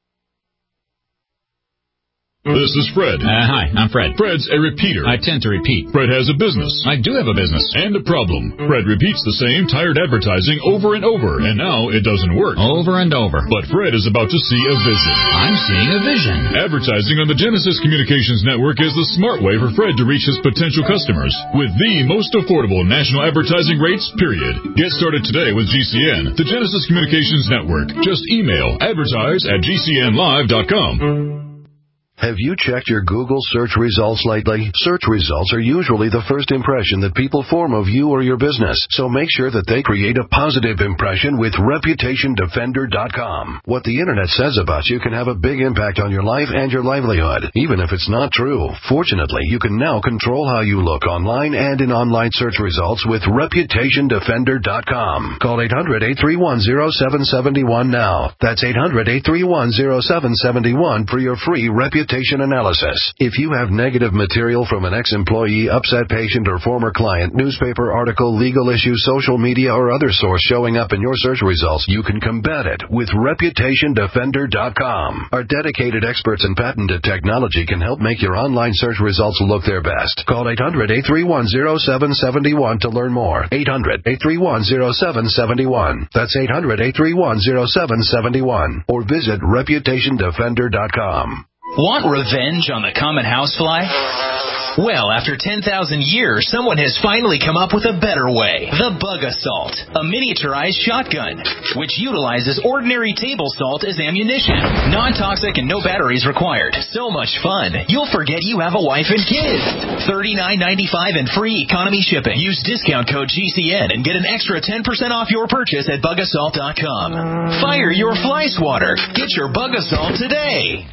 This is Fred. Uh, hi, I'm Fred. Fred's a repeater. I tend to repeat. Fred has a business. I do have a business. And a problem. Fred repeats the same tired advertising over and over, and now it doesn't work. Over and over. But Fred is about to see a vision. I'm seeing a vision. Advertising on the Genesis Communications Network is the smart way for Fred to reach his potential customers with the most affordable national advertising rates, period. Get started today with G C N, the Genesis Communications Network. Just email advertise at G C N live dot com. Have you checked your Google search results lately? Search results are usually the first impression that people form of you or your business, so make sure that they create a positive impression with reputation defender dot com. What the internet says about you can have a big impact on your life and your livelihood, even if it's not true. Fortunately, you can now control how you look online and in online search results with reputation defender dot com. Call eight hundred, eight three one, zero seven seven one now. That's eight hundred, eight three one, zero seven seven one for your free reputation analysis. If you have negative material from an ex-employee, upset patient, or former client, newspaper article, legal issue, social media, or other source showing up in your search results, you can combat it with reputation defender dot com. Our dedicated experts in patented technology can help make your online search results look their best. Call eight hundred, eight three one, zero seven seven one to learn more. eight hundred, eight three one, zero seven seven one. That's eight hundred, eight three one, zero seven seven one. Or visit reputation defender dot com. Want revenge on the common housefly? Well, after ten thousand years, someone has finally come up with a better way. The Bug Assault, a miniaturized shotgun, which utilizes ordinary table salt as ammunition. Non-toxic and no batteries required. So much fun, you'll forget you have a wife and kids. thirty-nine ninety-five and free economy shipping. Use discount code G C N and get an extra ten percent off your purchase at bug assault dot com. Fire your fly swatter. Get your Bug Assault today.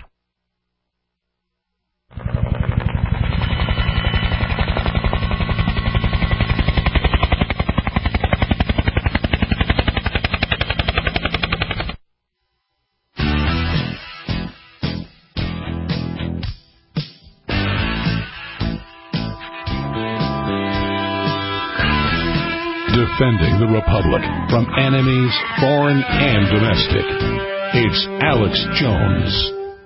Defending the Republic from enemies, foreign and domestic. It's Alex Jones.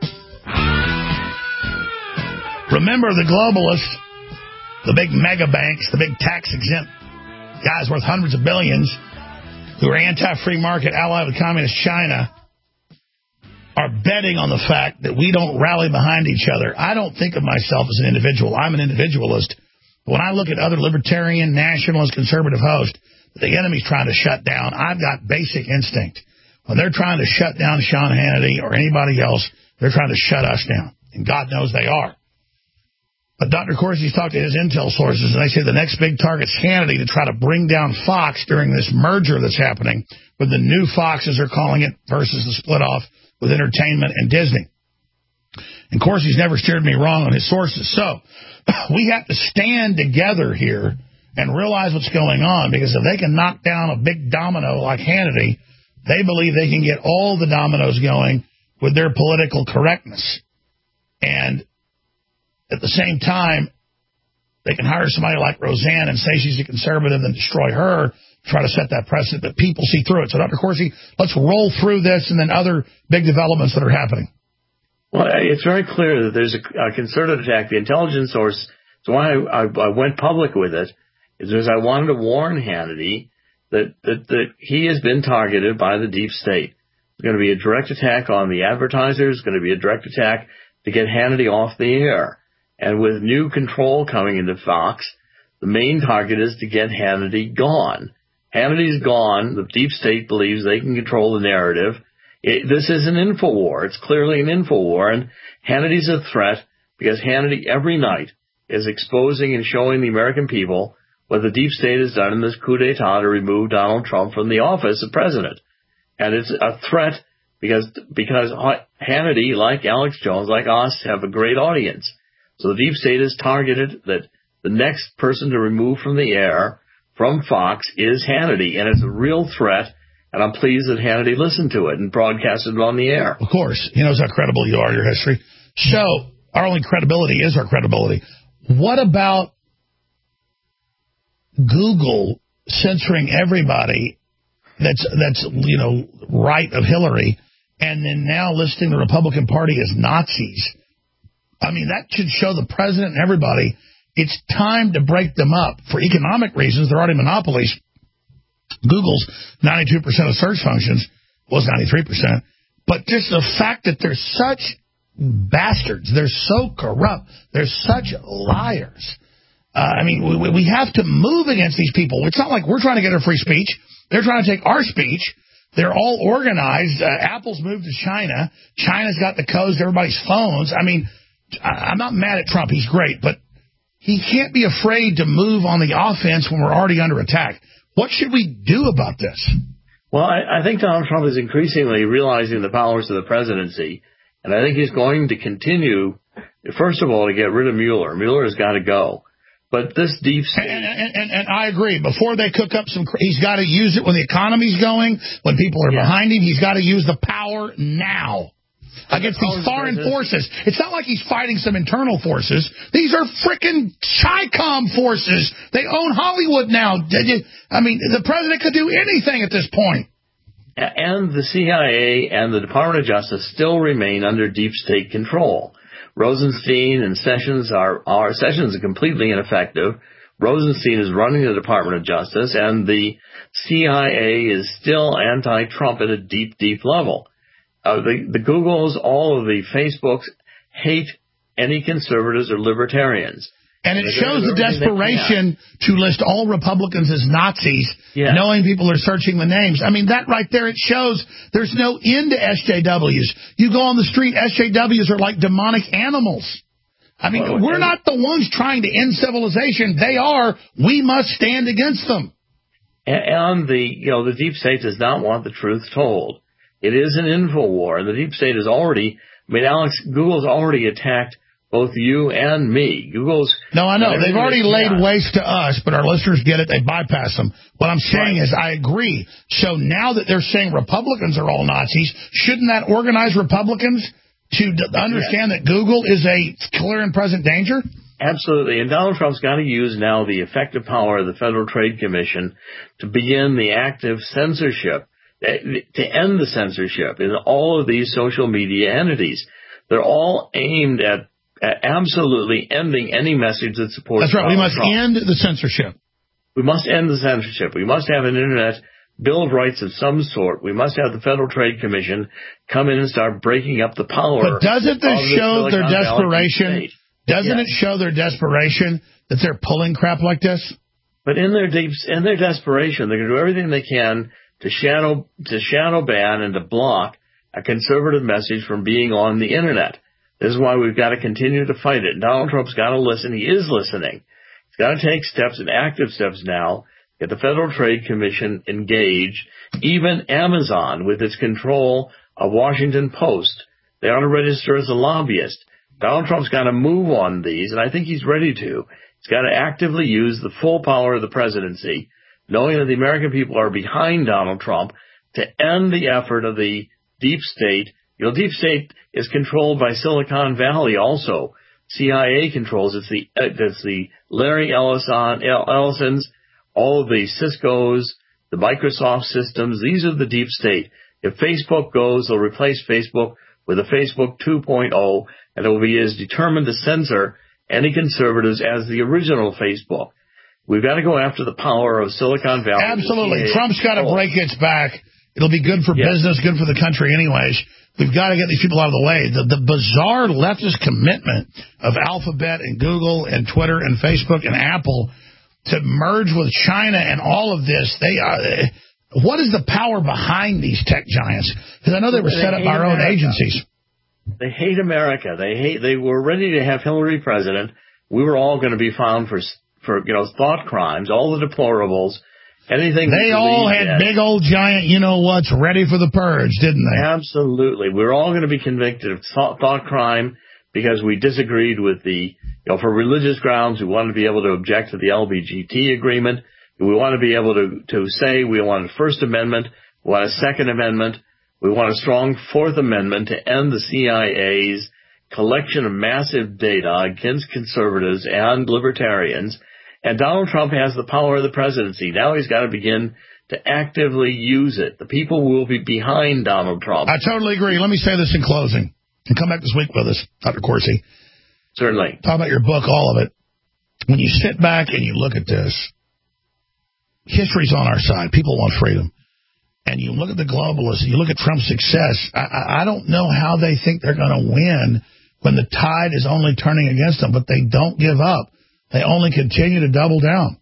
Remember the globalists, the big mega banks, the big tax-exempt guys worth hundreds of billions who are anti-free market allied with communist China are betting on the fact that we don't rally behind each other. I don't think of myself as an individual. I'm an individualist. When I look at other libertarian, nationalist, conservative hosts that the enemy's trying to shut down, I've got basic instinct. When they're trying to shut down Sean Hannity or anybody else, they're trying to shut us down. And God knows they are. But Doctor Corsi's talked to his intel sources, and they say the next big target's Hannity to try to bring down Fox during this merger that's happening with the new Fox, as they're calling it, versus the split off with entertainment and Disney. And Corsi's never steered me wrong on his sources. So we have to stand together here and realize what's going on, because if they can knock down a big domino like Hannity, they believe they can get all the dominoes going with their political correctness. And at the same time, they can hire somebody like Roseanne and say she's a conservative and destroy her, try to set that precedent, but people see through it. So, Doctor Corsi, let's roll through this and then other big developments that are happening. Well, it's very clear that there's a, a concerted attack. The intelligence source, so why I, I, I went public with it, is because I wanted to warn Hannity that, that, that he has been targeted by the deep state. It's going to be a direct attack on the advertisers. It's going to be a direct attack to get Hannity off the air. And with new control coming into Fox, the main target is to get Hannity gone. Hannity's gone. The deep state believes they can control the narrative. It, this is an info war. It's clearly an info war, and Hannity's a threat because Hannity every night is exposing and showing the American people what the deep state has done in this coup d'etat to remove Donald Trump from the office of president. And it's a threat because because Hannity, like Alex Jones, like us, have a great audience. So the deep state has targeted that the next person to remove from the air from Fox is Hannity, and it's a real threat, and I'm pleased that Hannity listened to it and broadcasted it on the air. Of course. He knows how credible you are, your history. So our only credibility is our credibility. What about Google censoring everybody that's, that's you know, right of Hillary, and then now listing the Republican Party as Nazis? I mean, that should show the president and everybody it's time to break them up. For economic reasons, they're already monopolies. Google's ninety-two percent of search functions was ninety-three percent. But just the fact that they're such bastards, they're so corrupt, they're such liars. Uh, I mean, we, we have to move against these people. It's not like we're trying to get our free speech. They're trying to take our speech. They're all organized. Uh, Apple's moved to China. China's got the codes to everybody's phones. I mean, I'm not mad at Trump. He's great. But he can't be afraid to move on the offense when we're already under attack. What should we do about this? Well, I, I think Donald Trump is increasingly realizing the powers of the presidency. And I think he's going to continue, first of all, to get rid of Mueller. Mueller has got to go. But this deep state... And, and, and, and I agree. Before they cook up some... He's got to use it when the economy's going, when people are yeah. behind him. He's got to use the power now against these foreign forces. It's not like he's fighting some internal forces. These are frickin' Chi-Com forces. They own Hollywood now. I mean, the president could do anything at this point. And the C I A and the Department of Justice still remain under deep state control. Rosenstein and Sessions are, are Sessions are completely ineffective. Rosenstein is running the Department of Justice, and the C I A is still anti-Trump at a deep, deep level. Uh, the, the Googles, all of the Facebooks hate any conservatives or libertarians. And it shows the desperation to list all Republicans as Nazis, yeah. knowing people are searching the names. I mean, that right there, it shows there's no end to S J Ws. You go on the street, S J Ws are like demonic animals. I mean, well, we're not the ones trying to end civilization. They are. We must stand against them. And the, you know, the deep state does not want the truth told. It is an info war, and the deep state is already, I mean, Alex, Google's already attacked both you and me. Google's... No, I know. They've already laid yeah. waste to us, but our listeners get it. They bypass them. What I'm saying right. is I agree. So now that they're saying Republicans are all Nazis, shouldn't that organize Republicans to d- understand yeah. that Google is a clear and present danger? Absolutely. And Donald Trump's got to use now the effective power of the Federal Trade Commission to begin the active censorship, to end the censorship in all of these social media entities. They're all aimed at absolutely ending any message that supports That's right. Donald We must Trump. end the censorship. We must end the censorship. We must have an Internet Bill of Rights of some sort. We must have the Federal Trade Commission come in and start breaking up the power. But doesn't this show their desperation? Doesn't yes. it show their desperation that they're pulling crap like this? But in their deep, in their desperation, they're going to do everything they can to shadow to shadow ban and to block a conservative message from being on the Internet. This is why we've got to continue to fight it. Donald Trump's got to listen. He is listening. He's got to take steps and active steps now. Get the Federal Trade Commission engaged. Even Amazon, with its control of Washington Post, they ought to register as a lobbyist. Donald Trump's got to move on these, and I think he's ready to. He's got to actively use the full power of the presidency, knowing that the American people are behind Donald Trump, to end the effort of the deep state. You know, deep state is controlled by Silicon Valley also. C I A controls. It's the, it's the Larry Ellison, Ellisons, all of the Ciscos, the Microsoft systems. These are the deep state. If Facebook goes, they'll replace Facebook with a Facebook two point oh, and it will be as determined to censor any conservatives as the original Facebook. We've got to go after the power of Silicon Valley. Absolutely. Trump's got to break its back. It'll be good for yes. business, good for the country anyways. We've got to get these people out of the way. The, the bizarre leftist commitment of Alphabet and Google and Twitter and Facebook and Apple to merge with China and all of this, they are, what is the power behind these tech giants? Because I know they were they set up by our own agencies. They hate America. They hate. They were ready to have Hillary president. We were all going to be found for for, you know, thought crimes, all the deplorables, anything. They all had at. big old giant, you know what's, ready for the purge, didn't they? Absolutely. We're all going to be convicted of thought, thought crime because we disagreed with the, you know, for religious grounds, we wanted to be able to object to the L G B T agreement. We want to be able to, to say we want a First Amendment, we want a Second Amendment, we want a strong Fourth Amendment to end the C I A's collection of massive data against conservatives and libertarians. And Donald Trump has the power of the presidency. Now he's got to begin to actively use it. The people will be behind Donald Trump. I totally agree. Let me say this in closing. And come back this week with us, Doctor Corsi. Certainly. Talk about your book, all of it. When you sit back and you look at this, history's on our side. People want freedom. And you look at the globalists, and you look at Trump's success. I, I don't know how they think they're going to win when the tide is only turning against them, but they don't give up. They only continue to double down.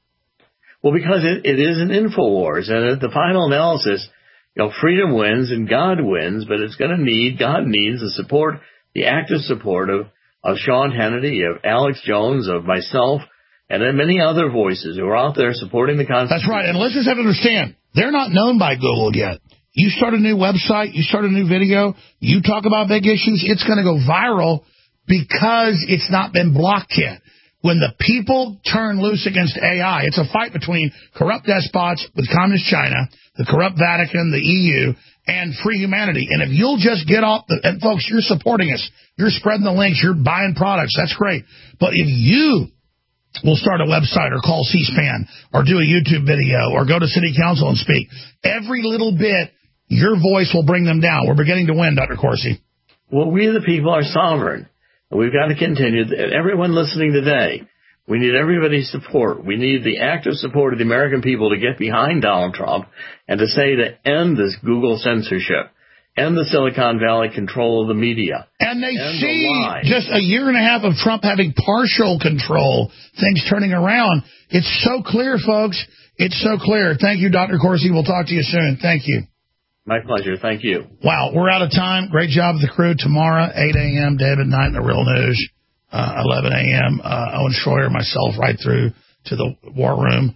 Well, because it, it is an InfoWars, and at the final analysis, you know, freedom wins and God wins, but it's going to need, God needs the support, the active support of, of Sean Hannity, of Alex Jones, of myself, and then many other voices who are out there supporting the Constitution. That's right, and listeners have to understand, they're not known by Google yet. You start a new website, you start a new video, you talk about big issues, it's going to go viral because it's not been blocked yet. When the people turn loose against A I, it's a fight between corrupt despots with communist China, the corrupt Vatican, the E U, and free humanity. And if you'll just get off the, and folks, you're supporting us. You're spreading the links. You're buying products. That's great. But if you will start a website or call C-SPAN or do a YouTube video or go to city council and speak, every little bit, your voice will bring them down. We're beginning to win, Doctor Corsi. Well, we the people are sovereign. We've got to continue. Everyone listening today, we need everybody's support. We need the active support of the American people to get behind Donald Trump and to say to end this Google censorship, end the Silicon Valley control of the media. And they see the just a year and a half of Trump having partial control, things turning around. It's so clear, folks. It's so clear. Thank you, Doctor Corsi. We'll talk to you soon. Thank you. My pleasure. Thank you. Wow, we're out of time. Great job of the crew. Tomorrow, eight a.m., David Knight in the Real News. Uh, eleven a.m., uh, Owen Schroyer, myself, right through to the War Room.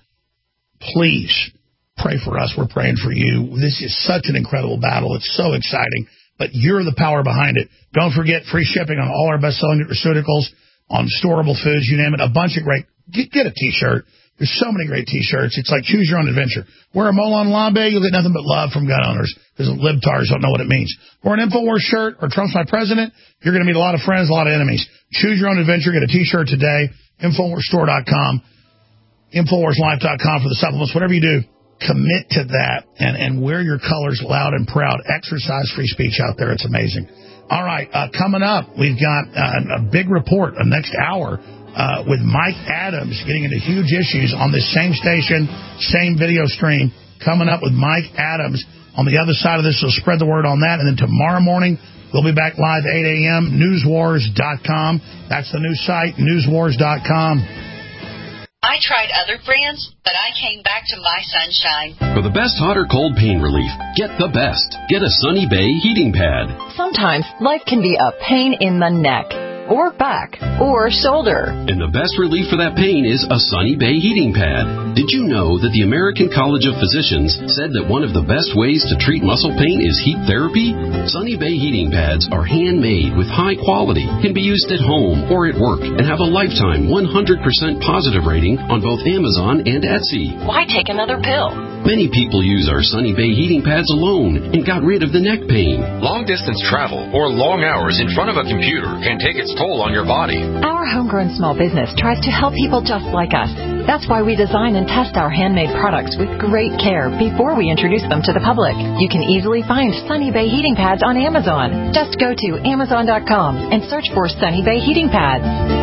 Please pray for us. We're praying for you. This is such an incredible battle. It's so exciting, but you're the power behind it. Don't forget free shipping on all our best-selling nutraceuticals, on storable foods, you name it. A bunch of great, get, get a T-shirt. There's so many great T-shirts. It's like choose your own adventure. Wear a Molon Lambe, you'll get nothing but love from gun owners because libtards don't know what it means. Or an InfoWars shirt or Trump's my president, you're going to meet a lot of friends, a lot of enemies. Choose your own adventure. Get a T-shirt today. Infowars store dot com, Infowars life dot com for the supplements. Whatever you do, commit to that and, and wear your colors loud and proud. Exercise free speech out there. It's amazing. All right, uh, coming up, we've got uh, a big report, a next hour, Uh, with Mike Adams getting into huge issues on this same station, same video stream, coming up with Mike Adams on the other side of this, so spread the word on that. And then tomorrow morning, we'll be back live at eight a.m., news wars dot com. That's the new site, news wars dot com. I tried other brands, but I came back to My Sunshine. For the best hot or cold pain relief, get the best. Get a Sunny Bay heating pad. Sometimes life can be a pain in the neck, or back, or shoulder. And the best relief for that pain is a Sunny Bay heating pad. Did you know that the American College of Physicians said that one of the best ways to treat muscle pain is heat therapy? Sunny Bay heating pads are handmade with high quality, can be used at home or at work, and have a lifetime one hundred percent positive rating on both Amazon and Etsy. Why take another pill? Many people use our Sunny Bay heating pads alone and got rid of the neck pain. Long-distance travel or long hours in front of a computer can take its toll on your body. Our homegrown small business tries to help people just like us. That's why we design and test our handmade products with great care before we introduce them to the public. You can easily find Sunny Bay heating pads on Amazon. Just go to amazon dot com and search for Sunny Bay heating pads.